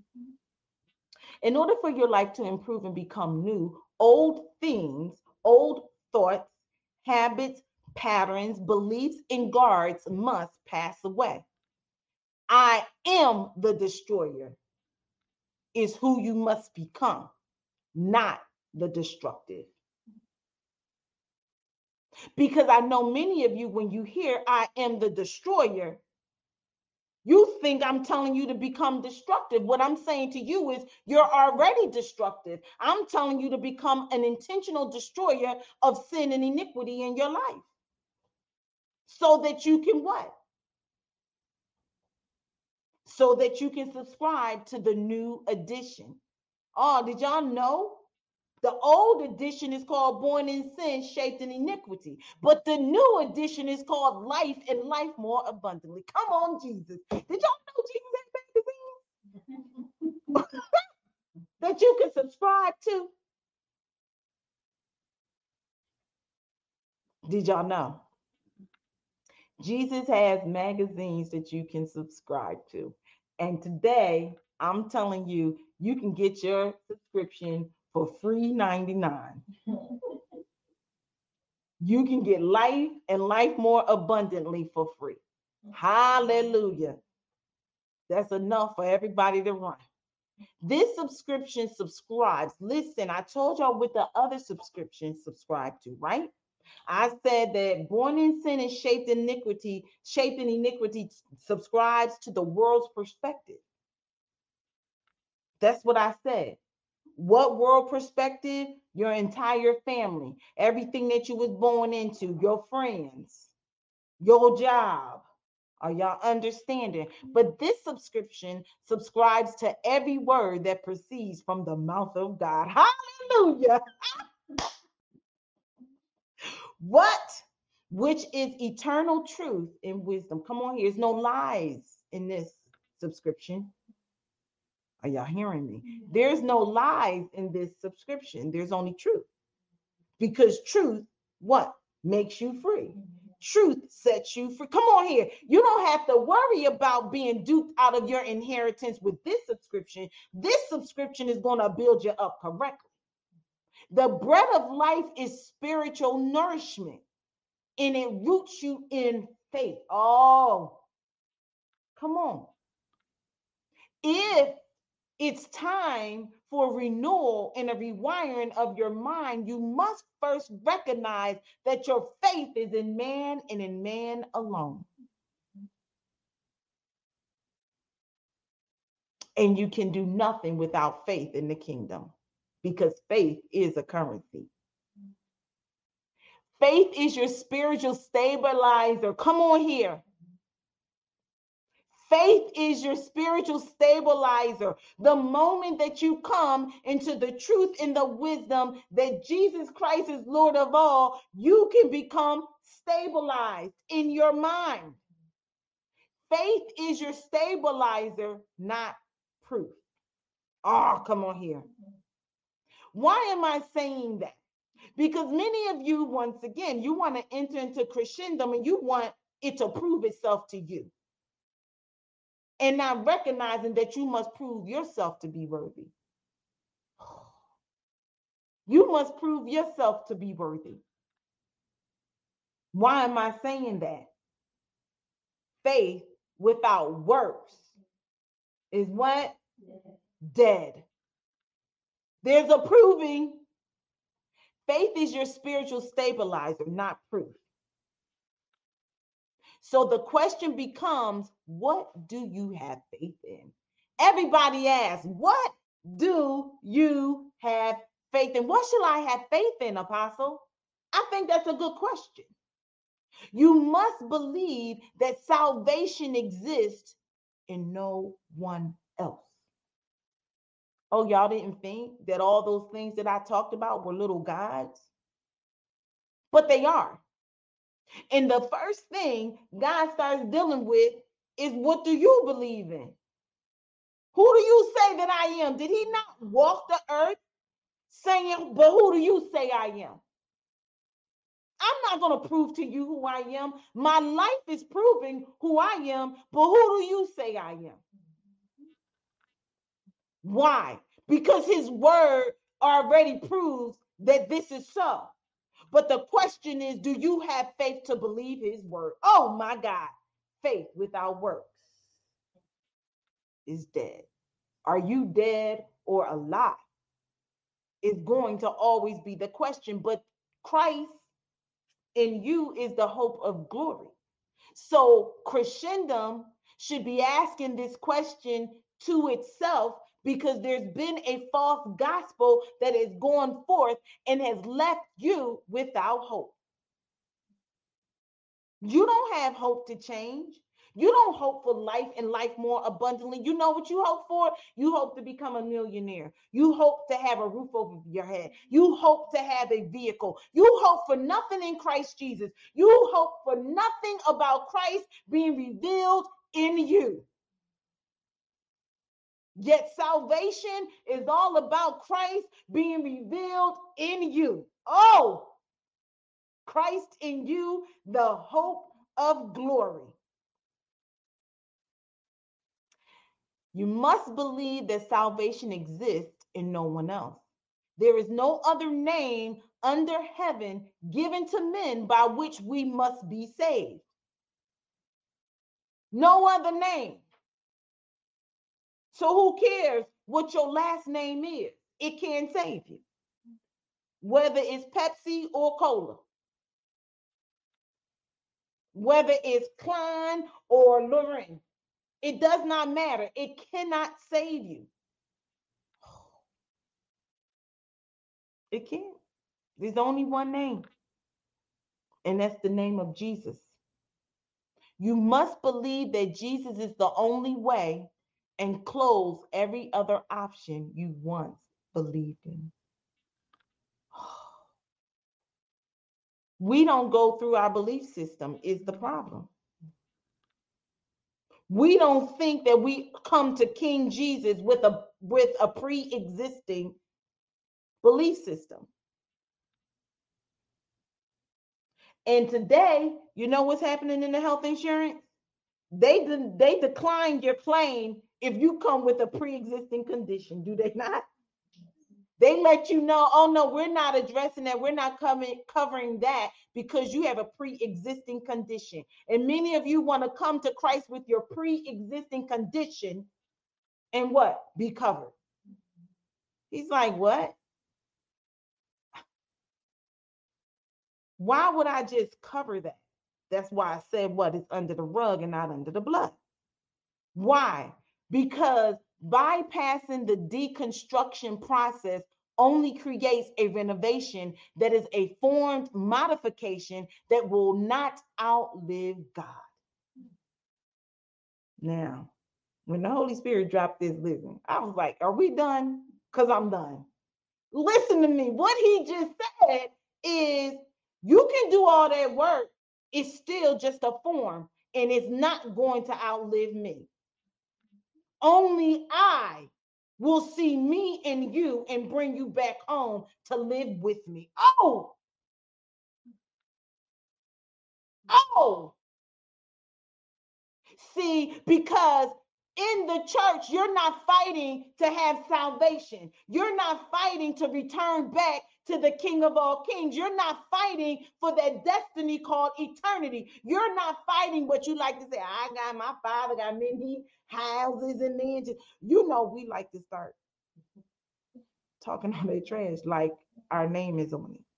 Speaker 1: In order for your life to improve and become new, old things, old thoughts, habits, patterns, beliefs, and guards must pass away. I am the destroyer is who you must become, not the destructive. Because I know many of you, when you hear I am the destroyer, you think I'm telling you to become destructive. What I'm saying to you is you're already destructive. I'm telling you to become an intentional destroyer of sin and iniquity in your life. So that you can what? So that you can subscribe to the new edition. Oh, did y'all know? The old edition is called Born in Sin, Shaped in Iniquity. But the new edition is called Life and Life More Abundantly. Come on, Jesus. Did y'all know Jesus had magazines that you can subscribe to? Did y'all know? Jesus has magazines that you can subscribe to. And today, I'm telling you, you can get your subscription for free 99. You can get life and life more abundantly for free. Hallelujah. That's enough for everybody to run. This subscription subscribes. Listen, I told y'all what the other subscriptions subscribe to, right? I said that born in sin and shaped in iniquity subscribes to the world's perspective. That's what I said. What world perspective? Your entire family, everything that you was born into, your friends, your job. Are y'all understanding? But this subscription subscribes to every word that proceeds from the mouth of God. Hallelujah. What? Which is eternal truth and wisdom. Come on here. There's no lies in this subscription. Are y'all hearing me? There's no lies in this subscription. There's only truth. Because truth, what? Makes you free. Truth sets you free. Come on here. You don't have to worry about being duped out of your inheritance with this subscription. This subscription is going to build you up correctly. The bread of life is spiritual nourishment, and it roots you in faith. Oh, come on. If it's time for renewal and a rewiring of your mind, you must first recognize that your faith is in man and in man alone. And you can do nothing without faith in the kingdom, because faith is a currency. Faith is your spiritual stabilizer. Come on here. Faith is your spiritual stabilizer. The moment that you come into the truth and the wisdom that Jesus Christ is Lord of all, you can become stabilized in your mind. Faith is your stabilizer, not proof. Oh, come on here. Why am I saying that? Because many of you, once again, you want to enter into Christendom and you want it to prove itself to you. And not recognizing that you must prove yourself to be worthy. You must prove yourself to be worthy. Why am I saying that? Faith without works is what? Dead. There's a proving. Faith is your spiritual stabilizer, not proof. So the question becomes, what do you have faith in? Everybody asks, what do you have faith in? What shall I have faith in, Apostle? I think that's a good question. You must believe that salvation exists in no one else. Oh, y'all didn't think that all those things that I talked about were little gods? But they are. And the first thing God starts dealing with is, what do you believe in? Who do you say that I am? Did he not walk the earth saying, but who do you say I am? I'm not going to prove to you who I am. My life is proving who I am, but who do you say I am? Why? Because his word already proves that this is so. But the question is, do you have faith to believe his word? Oh my God. Faith without works is dead. Are you dead or alive? Is going to always be the question. But Christ in you is the hope of glory. So Christendom should be asking this question to itself, because there's been a false gospel that has gone forth and has left you without hope. You don't have hope to change. You don't hope for life and life more abundantly. You know what you hope for? You hope to become a millionaire. You hope to have a roof over your head. You hope to have a vehicle. You hope for nothing in Christ Jesus. You hope for nothing about Christ being revealed in you. Yet salvation is all about Christ being revealed in you. Oh, Christ in you, the hope of glory. You must believe that salvation exists in no one else. There is no other name under heaven given to men by which we must be saved. No other name. So who cares what your last name is? It can't save you. Whether it's Pepsi or Cola. whether it's Klein or Lauren. It does not matter. It cannot save you. It can't. There's only one name, and that's the name of Jesus. You must believe that Jesus is the only way and close every other option you once believed in. We don't go through our belief system is the problem. We don't think that we come to King Jesus with a pre-existing belief system. And today, you know what's happening in the health insurance? They declined your claim if you come with a pre-existing condition, do they not? They let you know, oh no, we're not addressing that. We're not covering that because you have a pre-existing condition. And many of you want to come to Christ with your pre-existing condition and what? Be covered. He's like, what? Why would I just cover that? That's why I said what is under the rug and not under the blood. Why? Because bypassing the deconstruction process only creates a renovation that is a formed modification that will not outlive God. Now, when the Holy Spirit dropped this, listen, I was like, are we done? Because I'm done. Listen to me. What he just said is you can do all that work. It's still just a form and it's not going to outlive me. Only I will see me and you and bring you back home to live with me. Oh, see, because in the church, you're not fighting to have salvation. You're not fighting to return back to the King of all kings. You're not fighting for that destiny called eternity. You're not fighting what you like to say. I got my father, got many houses and mansions. You know, we like to start talking all that trash like our name is on it.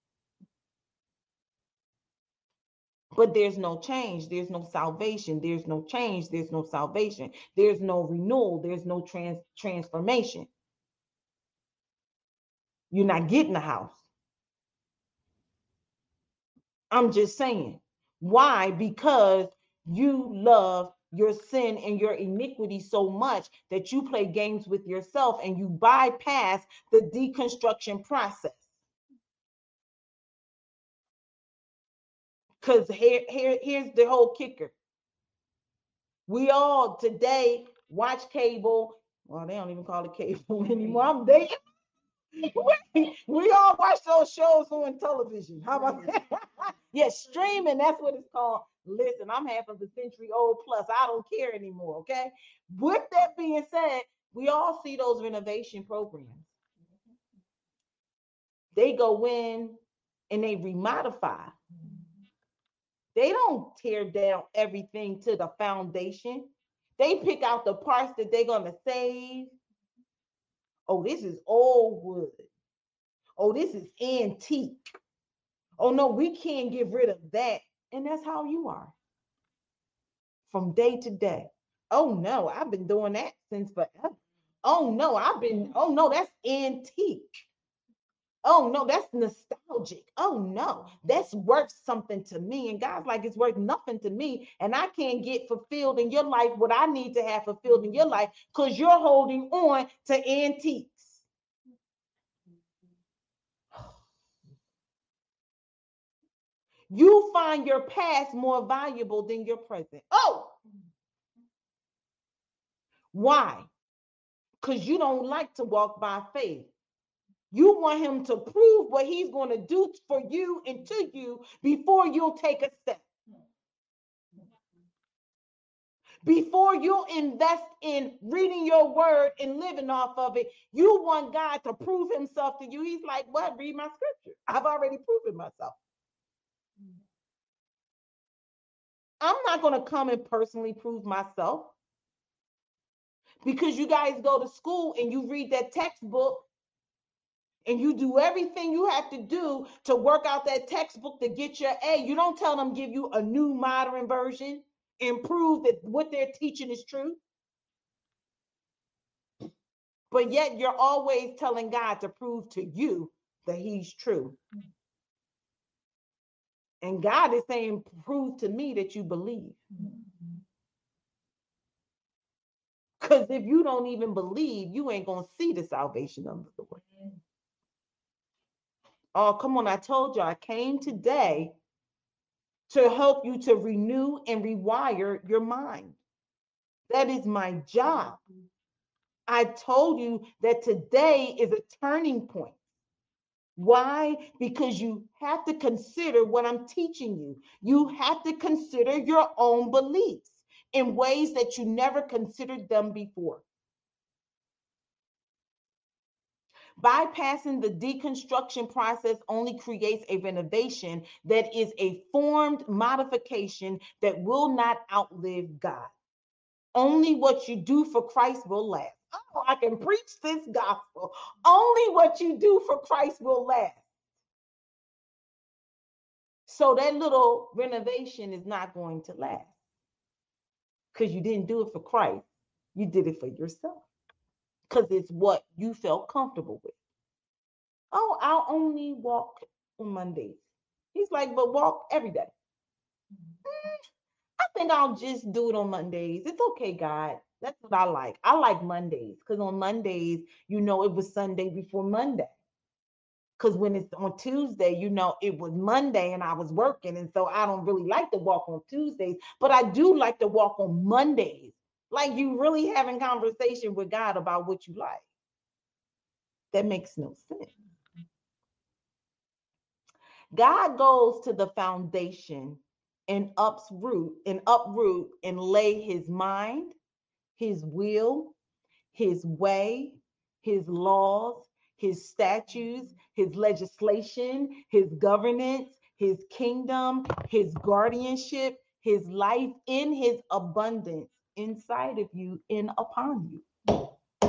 Speaker 1: But there's no change. There's no salvation. There's no change. There's no salvation. There's no renewal. There's no transformation. You're not getting a house. I'm just saying. Why? Because you love your sin and your iniquity so much that you play games with yourself and you bypass the deconstruction process. Because here's the whole kicker. We all today watch cable. Well, they don't even call it cable anymore. I'm dating. We all watch those shows on television. How about that? Yes, streaming, that's what it's called. Listen, I'm half of a century old plus. I don't care anymore, okay? With that being said, we all see those renovation programs. They go in and they remodify. They don't tear down everything to the foundation. They pick out the parts that they're going to save. Oh, this is old wood. Oh, this is antique. Oh, no, we can't get rid of that. And that's how you are from day to day. Oh, no, I've been doing that since forever. Oh, no, that's antique. Oh, no, that's nostalgic. Oh, no, that's worth something to me. And God's like, it's worth nothing to me. And I can't get fulfilled in your life what I need to have fulfilled in your life because you're holding on to antiques. You find your past more valuable than your present. Oh, why? Because you don't like to walk by faith. You want him to prove what he's going to do for you and to you before you'll take a step. Before you invest in reading your word and living off of it, you want God to prove himself to you. He's like, what? Read my scripture. I've already proven myself. I'm not going to come and personally prove myself because you guys go to school and you read that textbook and you do everything you have to do to work out that textbook to get your A. You don't tell them, give you a new modern version and prove that what they're teaching is true. But yet you're always telling God to prove to you that he's true. And God is saying, prove to me that you believe. Because if you don't even believe, you ain't going to see the salvation of the Lord. Oh, come on. I told you I came today to help you to renew and rewire your mind. That is my job. I told you that today is a turning point. Why? Because you have to consider what I'm teaching you. You have to consider your own beliefs in ways that you never considered them before. Bypassing the deconstruction process only creates a renovation that is a formed modification that will not outlive God. Only what you do for Christ will last. Oh, I can preach this gospel. Only what you do for Christ will last. So that little renovation is not going to last because you didn't do it for Christ. You did it for yourself because it's what you felt comfortable with. Oh, I'll only walk on Mondays. He's like, but walk every day. I think I'll just do it on Mondays. It's okay, God. That's what I like. I like Mondays because on Mondays, you know, it was Sunday before Monday. Because when it's on Tuesday, you know, it was Monday and I was working. And so I don't really like to walk on Tuesdays, but I do like to walk on Mondays. Like you really having conversation with God about what you like. That makes no sense. God goes to the foundation and uproot and lay his mind, his will, his way, his laws, his statutes, his legislation, his governance, his kingdom, his guardianship, his life in his abundance inside of you and upon you.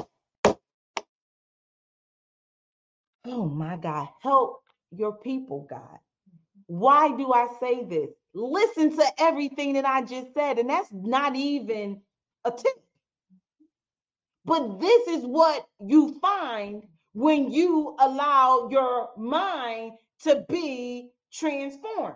Speaker 1: Oh my God, help your people, God. Why do I say this? Listen to everything that I just said, and that's not even a tip. But this is what you find when you allow your mind to be transformed.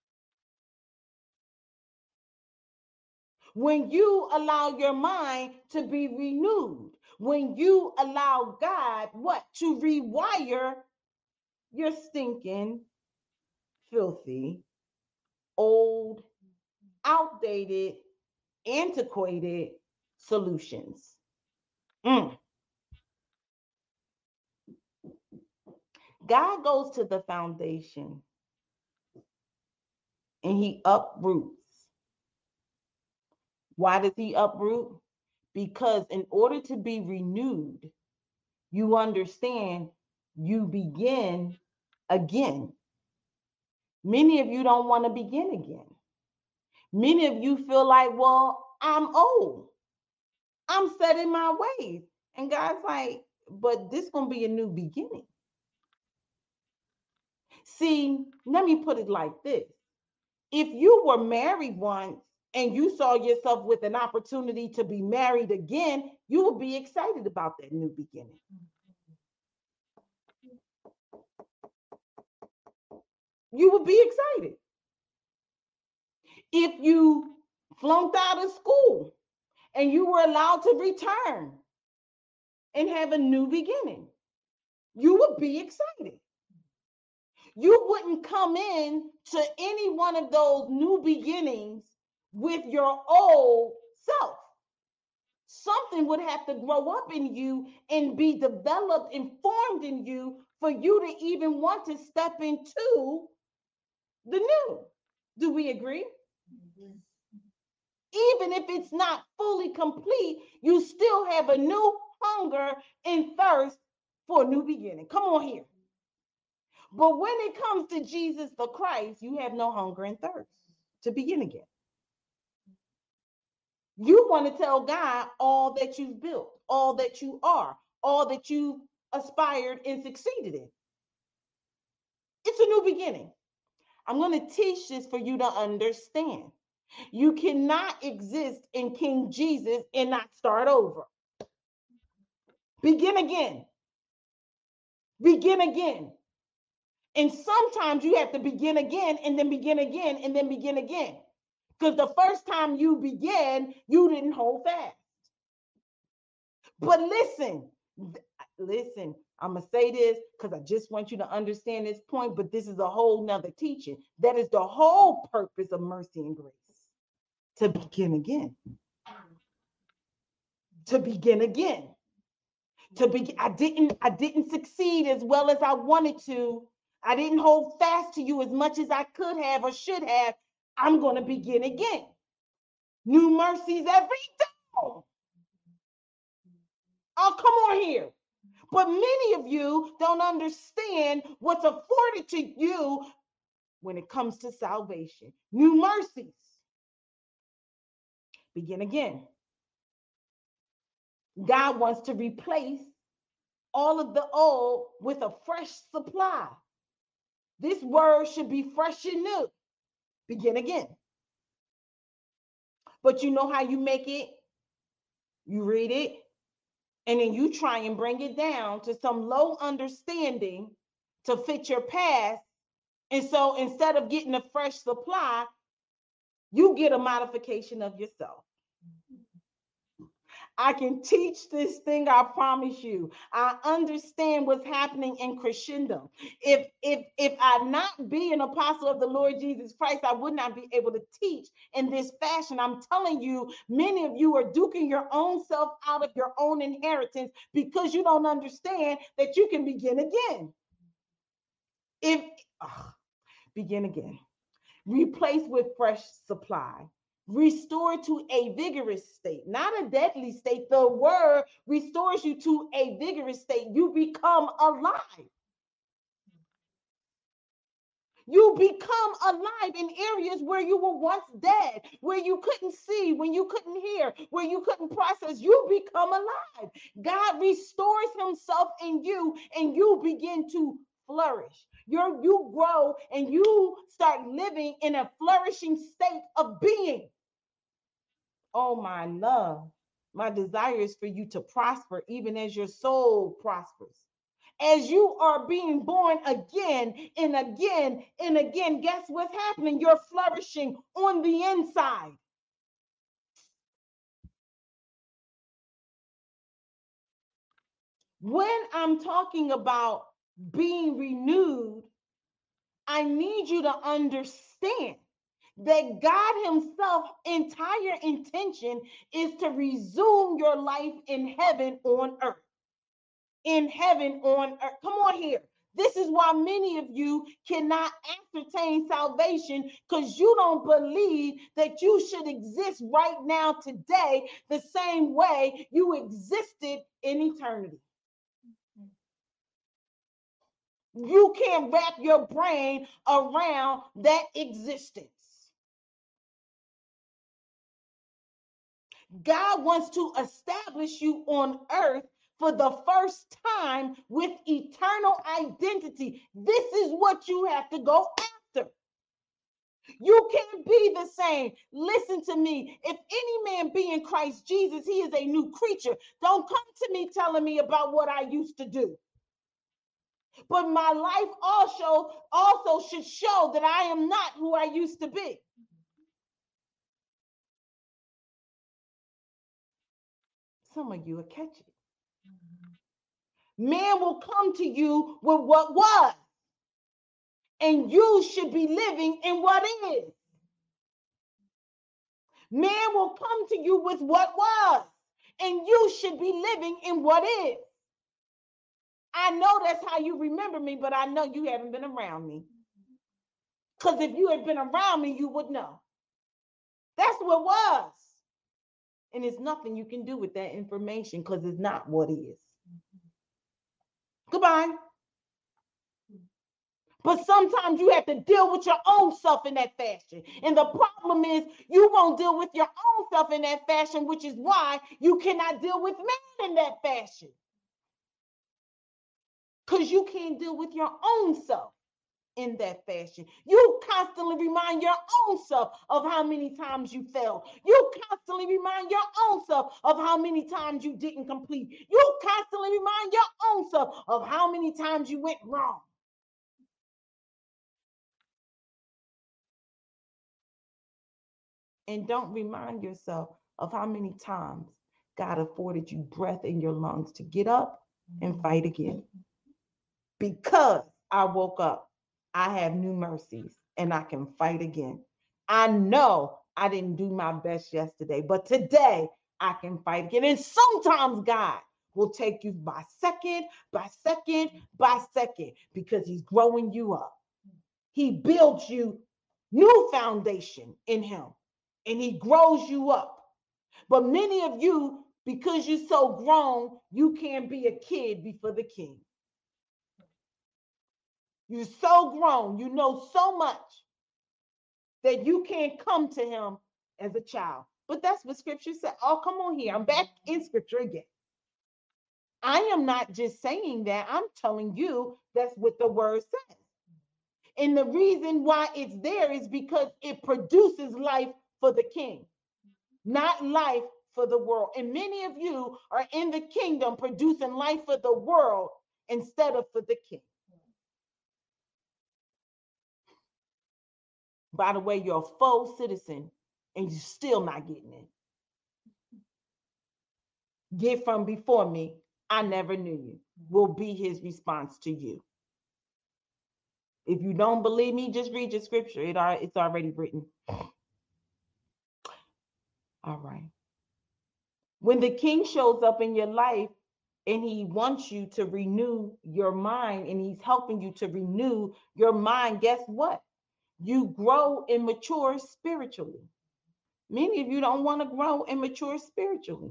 Speaker 1: When you allow your mind to be renewed. When you allow God, what? To rewire your stinking, filthy, old, outdated, antiquated solutions. God goes to the foundation and he uproots. Why does he uproot? Because in order to be renewed, you understand you begin again. Many of you don't want to begin again. Many of you feel like, well, I'm old. I'm set in my ways. And God's like, but this is going to be a new beginning. See, let me put it like this. If you were married once and you saw yourself with an opportunity to be married again, you would be excited about that new beginning. You would be excited. If you flunked out of school and you were allowed to return and have a new beginning, you would be excited. You wouldn't come in to any one of those new beginnings with your old self. Something would have to grow up in you and be developed and formed in you for you to even want to step into the new. Do we agree? Mm-hmm. Even if it's not fully complete, you still have a new hunger and thirst for a new beginning. Come on here. But when it comes to Jesus the Christ, you have no hunger and thirst to begin again. You want to tell God all that you've built, all that you are, all that you've aspired and succeeded in. It's a new beginning. I'm going to teach this for you to understand. You cannot exist in King Jesus and not start over. Begin again. Begin again. And sometimes you have to begin again and then begin again and then begin again. Because the first time you began, you didn't hold fast. But listen, I'm going to say this because I just want you to understand this point, but this is a whole nother teaching. That is the whole purpose of mercy and grace. To begin again. To begin again. I didn't succeed as well as I wanted to. I didn't hold fast to you as much as I could have or should have. I'm going to begin again. New mercies every day. Oh, come on here. But many of you don't understand what's afforded to you when it comes to salvation. New mercies. Begin again. God wants to replace all of the old with a fresh supply. This word should be fresh and new. Begin again. But you know how you make it? You read it, and then you try and bring it down to some low understanding to fit your past. And so instead of getting a fresh supply, you get a modification of yourself. I can teach this thing, I promise you. I understand what's happening in Christendom. If I not be an apostle of the Lord Jesus Christ, I would not be able to teach in this fashion. I'm telling you, many of you are duking your own self out of your own inheritance because you don't understand that you can begin again. Begin again. Replace with fresh supply. Restore to a vigorous state, not a deadly state. The word restores you to a vigorous state. You become alive. You become alive in areas where you were once dead, where you couldn't see, when you couldn't hear, where you couldn't process. You become alive. God restores himself in you, and you begin to flourish. You grow and you start living in a flourishing state of being. Oh, my love, my desire is for you to prosper even as your soul prospers. As you are being born again and again and again, guess what's happening? You're flourishing on the inside. When I'm talking about being renewed, I need you to understand that God himself entire intention is to resume your life in heaven on earth. In heaven on earth. Come on here. This is why many of you cannot ascertain salvation, because you don't believe that you should exist right now today the same way you existed in eternity. You can't wrap your brain around that existence. God wants to establish you on earth for the first time with eternal identity. This is what you have to go after. You can't be the same. Listen to me. If any man be in Christ Jesus, he is a new creature. Don't come to me telling me about what I used to do. But my life also should show that I am not who I used to be. Some of you will catch it. Man will come to you with what was, and you should be living in what is. Man will come to you with what was, and you should be living in what is. I know that's how you remember me, but I know you haven't been around me. Because if you had been around me, you would know. That's what was. And there's nothing you can do with that information because it's not what is. Goodbye. But sometimes you have to deal with your own self in that fashion. And the problem is you won't deal with your own self in that fashion, which is why you cannot deal with man in that fashion. because you can't deal with your own self in that fashion. You constantly remind your own self of how many times you failed. You constantly remind your own self of how many times you didn't complete. You constantly remind your own self of how many times you went wrong. And don't remind yourself of how many times God afforded you breath in your lungs to get up and fight again. Because I woke up, I have new mercies and I can fight again. I know I didn't do my best yesterday, but today I can fight again. And sometimes God will take you by second, by second, by second, because He's growing you up. He builds you new foundation in Him and He grows you up. But many of you, because you're so grown, you can't be a kid before the king. You're so grown, you know so much that you can't come to him as a child. But that's what scripture said. Oh, come on here. I'm back in scripture again. I am not just saying that, I'm telling you that's what the word says. And the reason why it's there is because it produces life for the king, not life for the world. And many of you are in the kingdom producing life for the world instead of for the king. By the way, you're a full citizen and you're still not getting it. Get from before me, I never knew you, will be his response to you. If you don't believe me, just read your scripture. It's already written. All right. When the king shows up in your life and he wants you to renew your mind and he's helping you to renew your mind, guess what? You grow and mature spiritually. Many of you don't want to grow and mature spiritually.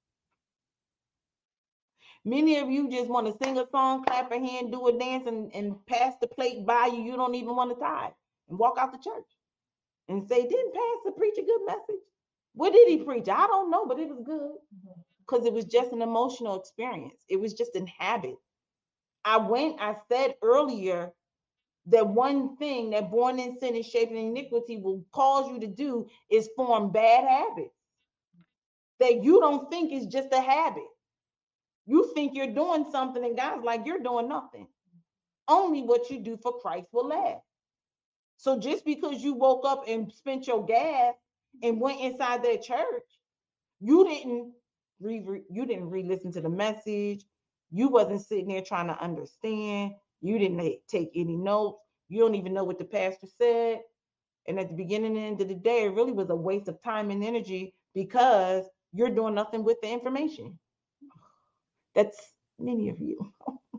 Speaker 1: Many of you just want to sing a song, clap a hand, do a dance, and pass the plate by you. You don't even want to tithe and walk out the church and say, didn't Pastor preach a good message? What did he preach? I don't know, but it was good because it was just an emotional experience. It was just a habit. I said earlier that one thing that born in sin and shaped in iniquity will cause you to do is form bad habits that you don't think is just a habit. You think you're doing something and God's like, you're doing nothing. Only what you do for Christ will last. So just because you woke up and spent your gas and went inside that church, you didn't re-listen to the message. You wasn't sitting there trying to understand. You didn't take any notes. You don't even know what the pastor said. And at the beginning and end of the day, it really was a waste of time and energy because you're doing nothing with the information. That's many of you.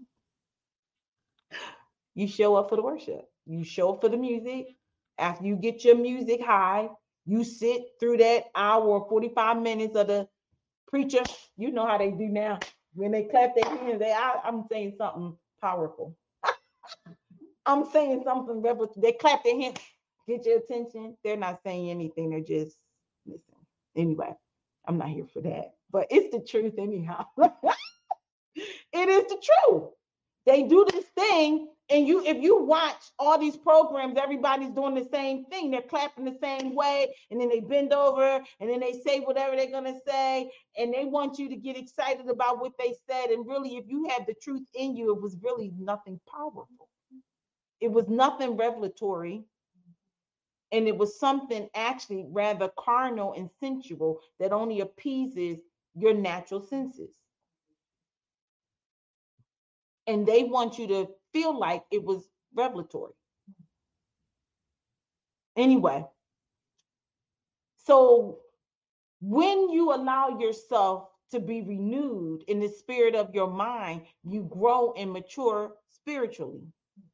Speaker 1: You show up for the worship. You show up for the music. After you get your music high, you sit through that hour or 45 minutes of the preacher. You know how they do now. When they clap their hands, I'm saying something powerful. I'm saying something reverent. They clap their hands, get your attention. They're not saying anything. They're just listening. Anyway, I'm not here for that. But it's the truth anyhow. It is the truth. They do this thing, and if you watch all these programs, everybody's doing the same thing. They're clapping the same way, and then they bend over, and then they say whatever they're gonna say, and they want you to get excited about what they said. And really, if you had the truth in you, it was really nothing powerful. It was nothing revelatory, and it was something actually rather carnal and sensual that only appeases your natural senses. And they want you to feel like it was revelatory. Anyway, so when you allow yourself to be renewed in the spirit of your mind, you grow and mature spiritually.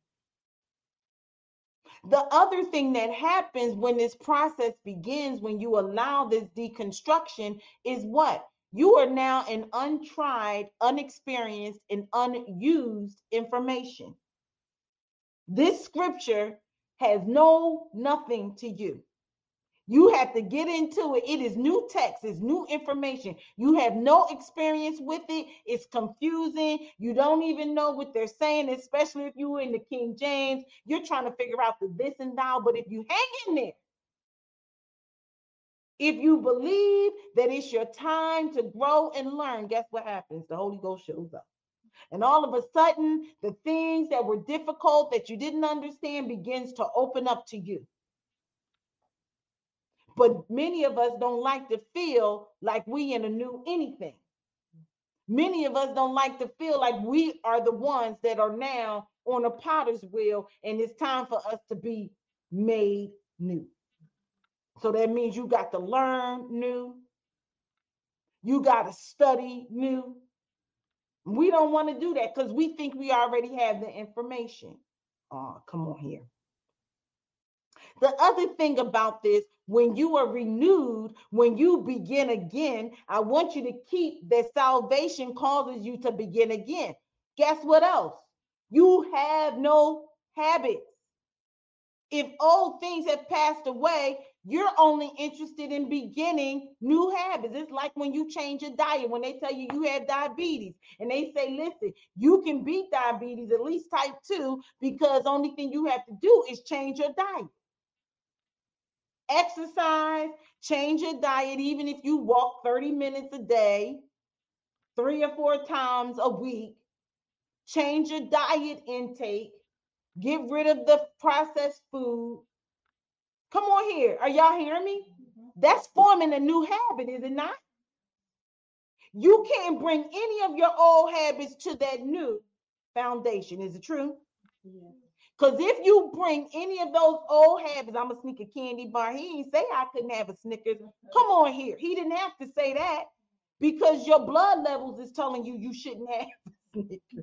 Speaker 1: The other thing that happens when this process begins, when you allow this deconstruction, is what? You are now an untried, unexperienced, and unused information. This scripture has nothing to you. You have to get into it. It is new text, it's new information. You have no experience with it. It's confusing. You don't even know what they're saying, especially if you're in the King James. You're trying to figure out the this and thou. But if you hang in there, if you believe that it's your time to grow and learn, guess what happens? The Holy Ghost shows up. And all of a sudden, the things that were difficult that you didn't understand begins to open up to you. But many of us don't like to feel like we in a new anything. Many of us don't like to feel like we are the ones that are now on a potter's wheel and it's time for us to be made new. So that means you got to learn new. You got to study new. We don't want to do that because we think we already have the information. Oh, come on here. The other thing about this, when you are renewed, when you begin again, I want you to keep that salvation causes you to begin again. Guess what else? You have no habits. If old things have passed away, you're only interested in beginning new habits. It's like when you change your diet, when they tell you you have diabetes and they say, listen, you can beat diabetes, at least type 2, because only thing you have to do is change your diet. Exercise, change your diet, even if you walk 30 minutes a day, 3 or 4 times a week. Change your diet intake. Get rid of the processed food. Come on here. Are y'all hearing me? That's forming a new habit, is it not? You can't bring any of your old habits to that new foundation. Is it true? Yeah. Because if you bring any of those old habits, I'm going to sneak a candy bar. He didn't say I couldn't have a Snickers. Come on here. He didn't have to say that because your blood levels is telling you you shouldn't have Snickers.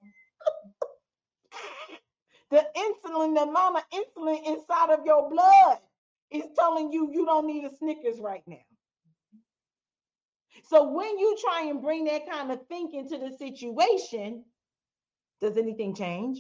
Speaker 1: The insulin, the amount of insulin inside of your blood is telling you you don't need a Snickers right now. So when you try and bring that kind of thinking to the situation, does anything change?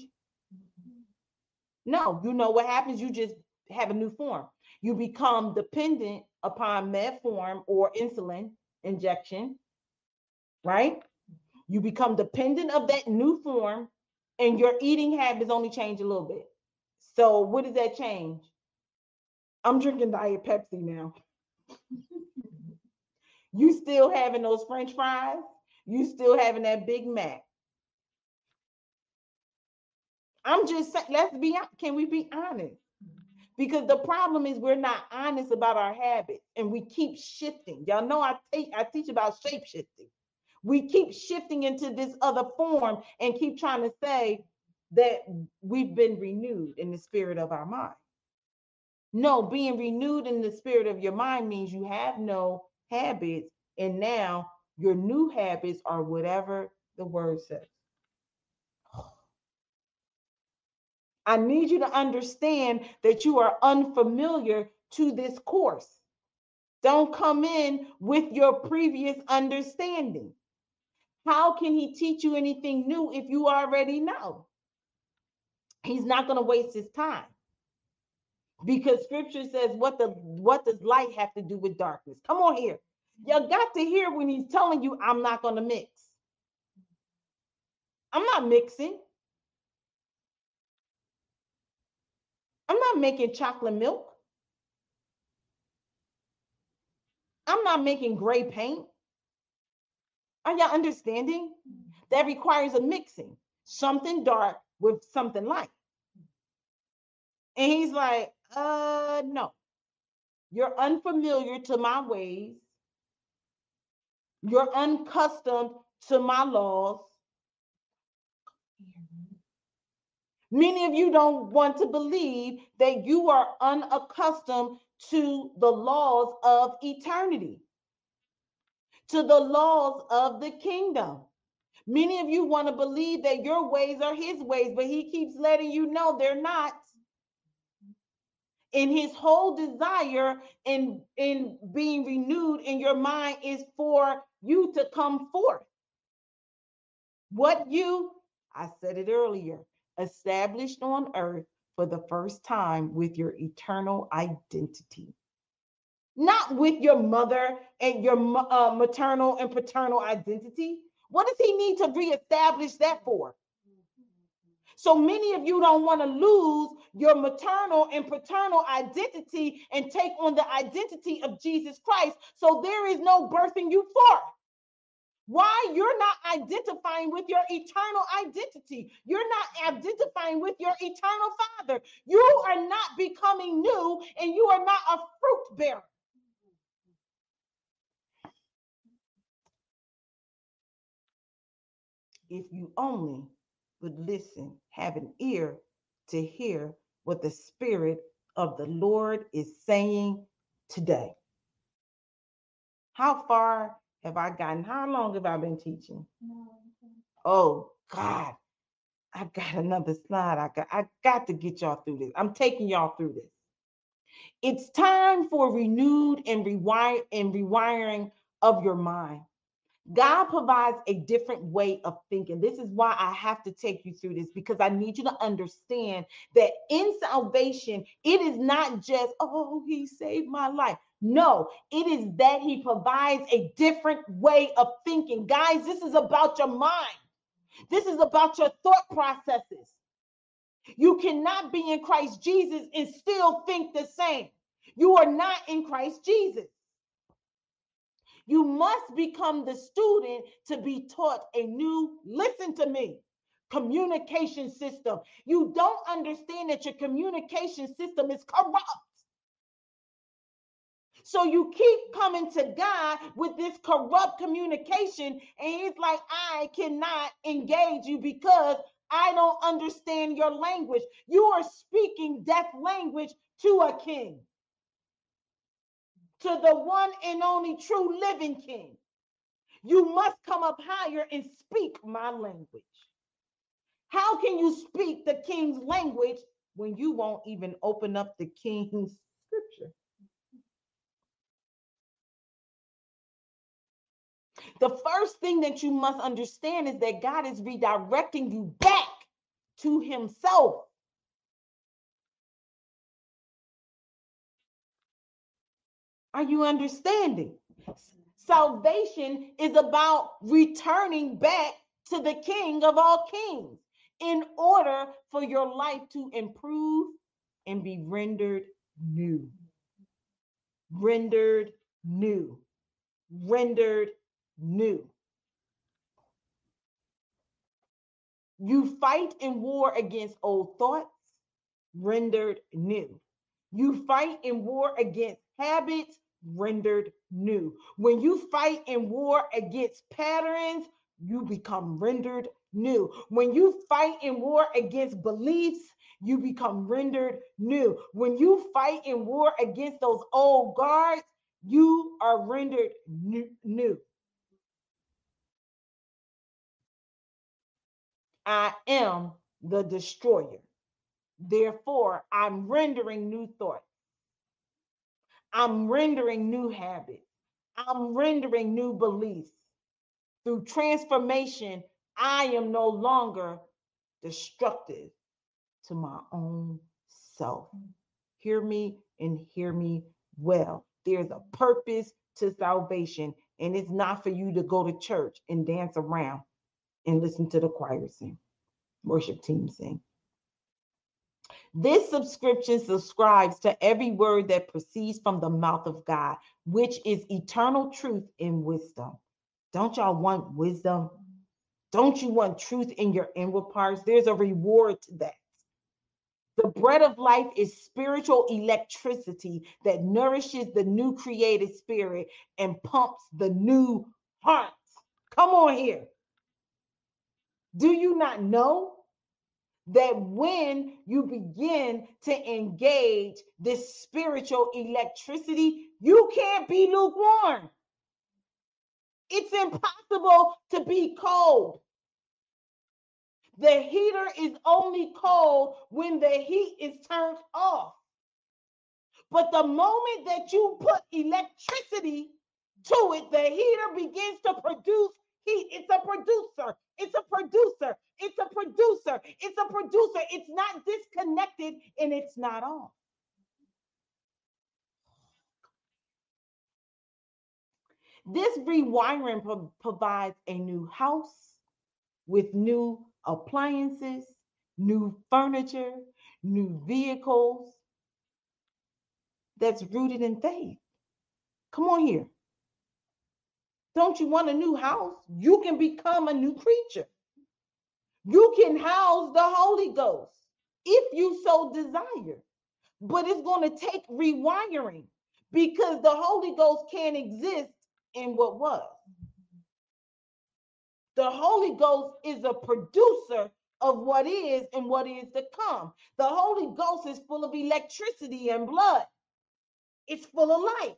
Speaker 1: No, you know what happens? You just have a new form. You become dependent upon metformin or insulin injection, right? You become dependent of that new form, and your eating habits only change a little bit. So what does that change? I'm drinking Diet Pepsi now. You still having those French fries? You still having that Big Mac? I'm just saying, can we be honest? Because the problem is we're not honest about our habits and we keep shifting. Y'all know I teach about shape shifting. We keep shifting into this other form and keep trying to say that we've been renewed in the spirit of our mind. No, being renewed in the spirit of your mind means you have no habits, and now your new habits are whatever the word says. I need you to understand that you are unfamiliar to this course. Don't come in with your previous understanding. How can he teach you anything new if you already know? He's not going to waste his time. Because scripture says, what does light have to do with darkness? Come on here. You got to hear when he's telling you, I'm not going to mix. I'm not mixing. I'm not making chocolate milk. I'm not making gray paint. Are y'all understanding? That requires a mixing, something dark with something light. And he's like, no, you're unfamiliar to my ways. You're unaccustomed to my laws. Many of you don't want to believe that you are unaccustomed to the laws of eternity, to the laws of the kingdom. Many of you want to believe that your ways are his ways, but he keeps letting you know they're not. And his whole desire in being renewed in your mind is for you to come forth. What I said it earlier, established on earth for the first time with your eternal identity. not with your mother and your maternal and paternal identity. What does he need to reestablish that for? So many of you don't want to lose your maternal and paternal identity and take on the identity of Jesus Christ. So there is no birthing you forth. Why? You're not identifying with your eternal identity. You're not identifying with your eternal Father. You are not becoming new, and you are not a fruit bearer. If you only would listen, have an ear to hear what the Spirit of the Lord is saying today. How far have I gotten? How long have I been teaching? Oh God, I got another slide. I got to get y'all through this. I'm taking y'all through this. It's time for renewed and rewiring of your mind. God provides a different way of thinking. This is why I have to take you through this, because I need you to understand that in salvation, it is not just, oh, he saved my life. No, it is that he provides a different way of thinking. Guys, this is about your mind. This is about your thought processes. You cannot be in Christ Jesus and still think the same. You are not in Christ Jesus. You must become the student to be taught a new, listen to me, communication system. You don't understand that your communication system is corrupt. So you keep coming to God with this corrupt communication, and he's like, I cannot engage you because I don't understand your language. You are speaking deaf language to a king, to the one and only true living king. You must come up higher and speak my language. How can you speak the king's language when you won't even open up the king's scripture? The first thing that you must understand is that God is redirecting you back to himself. Are you understanding? Salvation is about returning back to the King of all kings in order for your life to improve and be rendered new. Rendered new. Rendered new. You fight in war against old thoughts, rendered new. You fight in war against habits, rendered new. When you fight in war against patterns, you become rendered new. When you fight in war against beliefs, you become rendered new. When you fight in war against those old guards, you are rendered new. I am the destroyer. Therefore, I'm rendering new thoughts. I'm rendering new habits. I'm rendering new beliefs. Through transformation, I am no longer destructive to my own self. Hear me and hear me well. There's a purpose to salvation, and it's not for you to go to church and dance around and listen to the choir sing, worship team sing. This subscription subscribes to every word that proceeds from the mouth of God, which is eternal truth and wisdom. Don't y'all want wisdom? Don't you want truth in your inward parts? There's a reward to that. The bread of life is spiritual electricity that nourishes the new created spirit and pumps the new heart. Come on here. Do you not know that when you begin to engage this spiritual electricity, you can't be lukewarm? It's impossible to be cold. The heater is only cold when the heat is turned off. But the moment that you put electricity to it, the heater begins to produce heat. It's a producer. It's a producer. It's a producer. It's a producer. It's not disconnected and it's not off. This rewiring provides a new house with new appliances, new furniture, new vehicles that's rooted in faith. Come on here. Don't you want a new house? You can become a new creature. You can house the Holy Ghost if you so desire. But it's going to take rewiring because the Holy Ghost can't exist in what was. The Holy Ghost is a producer of what is and what is to come. The Holy Ghost is full of electricity and blood. It's full of life.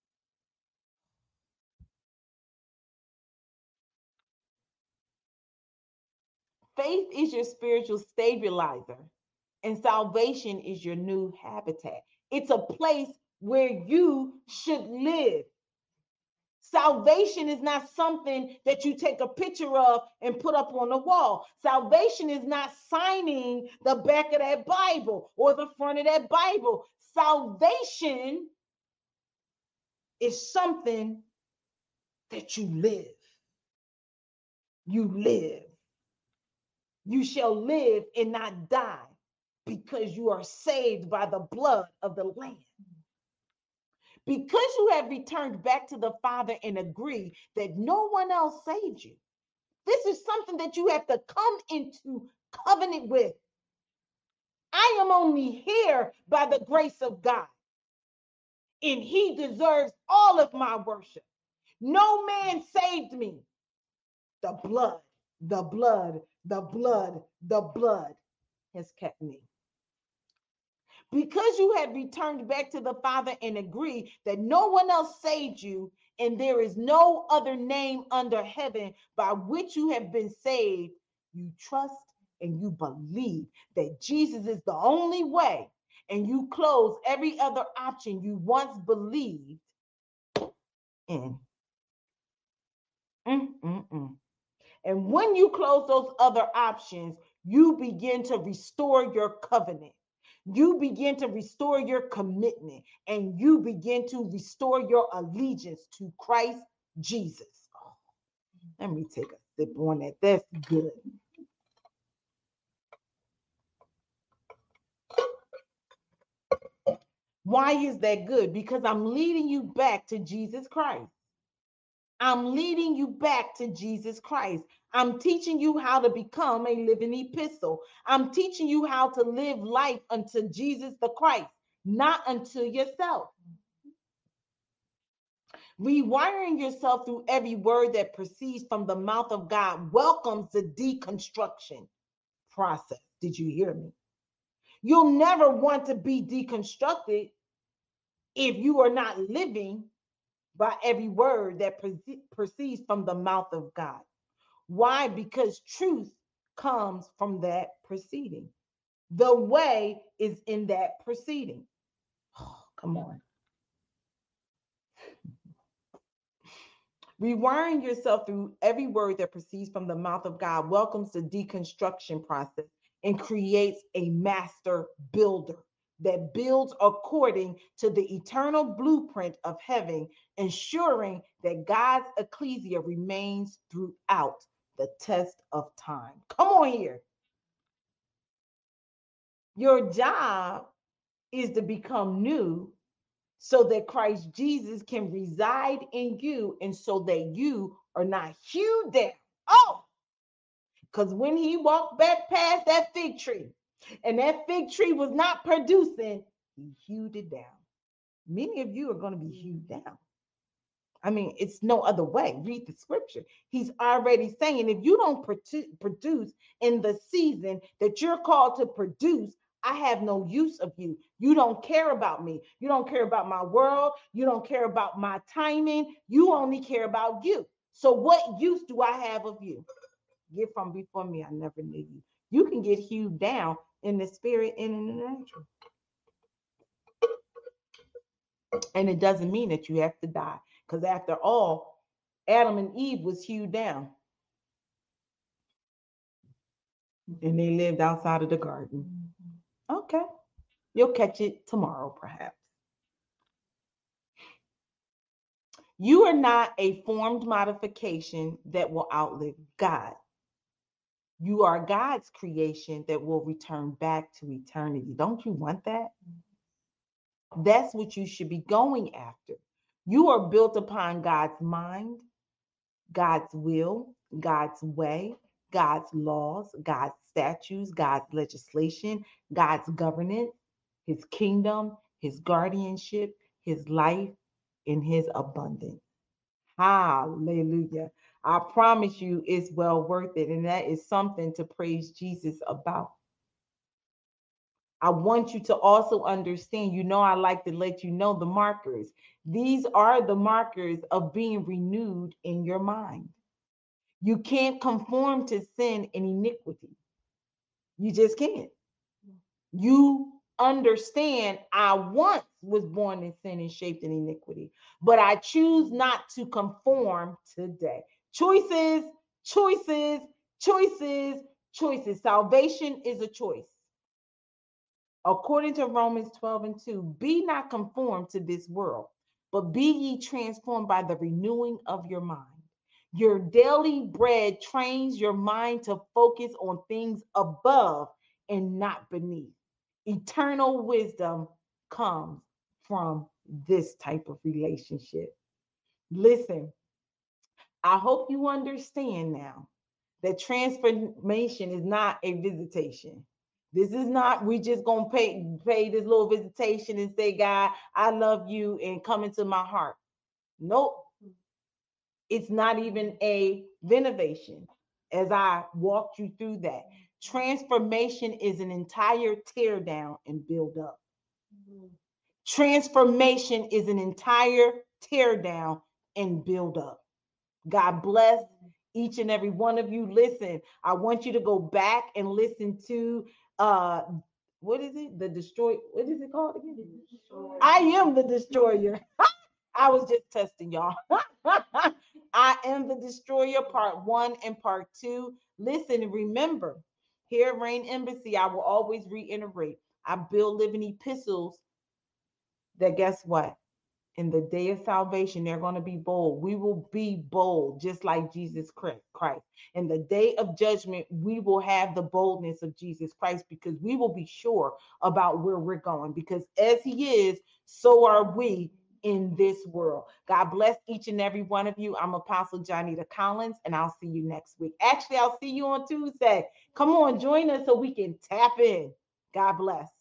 Speaker 1: Faith is your spiritual stabilizer, and salvation is your new habitat. It's a place where you should live. Salvation is not something that you take a picture of and put up on the wall. Salvation is not signing the back of that Bible or the front of that Bible. Salvation is something that you live. You live. You shall live and not die because you are saved by the blood of the Lamb. Because you have returned back to the Father and agree that no one else saved you. This is something that you have to come into covenant with. I am only here by the grace of God, and He deserves all of my worship. No man saved me. The blood, the blood, the blood, the blood has kept me. Because you have returned back to the Father and agree that no one else saved you, and there is no other name under heaven by which you have been saved, you trust and you believe that Jesus is the only way, and you close every other option you once believed in. And when you close those other options, you begin to restore your covenant. You begin to restore your commitment, and you begin to restore your allegiance to Christ Jesus. Oh, let me take a sip on that. That's good. Why is that good? Because I'm leading you back to Jesus Christ. I'm leading you back to Jesus Christ. I'm teaching you how to become a living epistle. I'm teaching you how to live life unto Jesus the Christ, not unto yourself. Rewiring yourself through every word that proceeds from the mouth of God welcomes the deconstruction process. Did you hear me? You'll never want to be deconstructed if you are not living by every word that proceeds from the mouth of God. Why? Because truth comes from that proceeding. The way is in that proceeding. Oh, come on. Rewiring yourself through every word that proceeds from the mouth of God welcomes the deconstruction process and creates a master builder that builds according to the eternal blueprint of heaven, ensuring that God's ecclesia remains throughout the test of time. Come on here. Your job is to become new so that Christ Jesus can reside in you and so that you are not hewed down. Oh, because when he walked back past that fig tree and that fig tree was not producing, he hewed it down. Many of you are going to be hewed down. I mean, it's no other way. Read the scripture. He's already saying if you don't produce in the season that you're called to produce, I have no use of you. You don't care about me. You don't care about my world. You don't care about my timing. You only care about you. So what use do I have of you? Get from before me. I never knew you. You can get hewed down in the spirit and in the natural. And it doesn't mean that you have to die. Because after all, Adam and Eve was hewed down. And they lived outside of the garden. Okay. You'll catch it tomorrow, perhaps. You are not a formed modification that will outlive God. You are God's creation that will return back to eternity. Don't you want that? That's what you should be going after. You are built upon God's mind, God's will, God's way, God's laws, God's statutes, God's legislation, God's governance, his kingdom, his guardianship, his life, and his abundance. Hallelujah. I promise you it's well worth it. And that is something to praise Jesus about. I want you to also understand, I like to let you know the markers. These are the markers of being renewed in your mind. You can't conform to sin and iniquity. You just can't. You understand I once was born in sin and shaped in iniquity, but I choose not to conform today. Choices, choices, choices, choices. Salvation is a choice. According to Romans 12:2, be not conformed to this world, but be ye transformed by the renewing of your mind. Your daily bread trains your mind to focus on things above and not beneath. Eternal wisdom comes from this type of relationship. Listen, I hope you understand now that transformation is not a visitation. This is not, we just gonna pay this little visitation and say, God, I love you and come into my heart. Nope. It's not even a renovation, as I walked you through that. Transformation is an entire tear down and build up. Transformation is an entire tear down and build up. God bless each and every one of you. Listen, I want you to go back and listen to what is it? The destroy. What is it called again? I am the destroyer. I was just testing y'all. I am the destroyer, part 1 and part 2. Listen and remember, here at Rain Embassy, I will always reiterate. I build living epistles that, guess what? In the day of salvation, they're going to be bold. We will be bold, just like Jesus Christ. In the day of judgment, we will have the boldness of Jesus Christ because we will be sure about where we're going. Because as he is, so are we in this world. God bless each and every one of you. I'm Apostle Johnita Collins, and I'll see you next week. Actually, I'll see you on Tuesday. Come on, join us so we can tap in. God bless.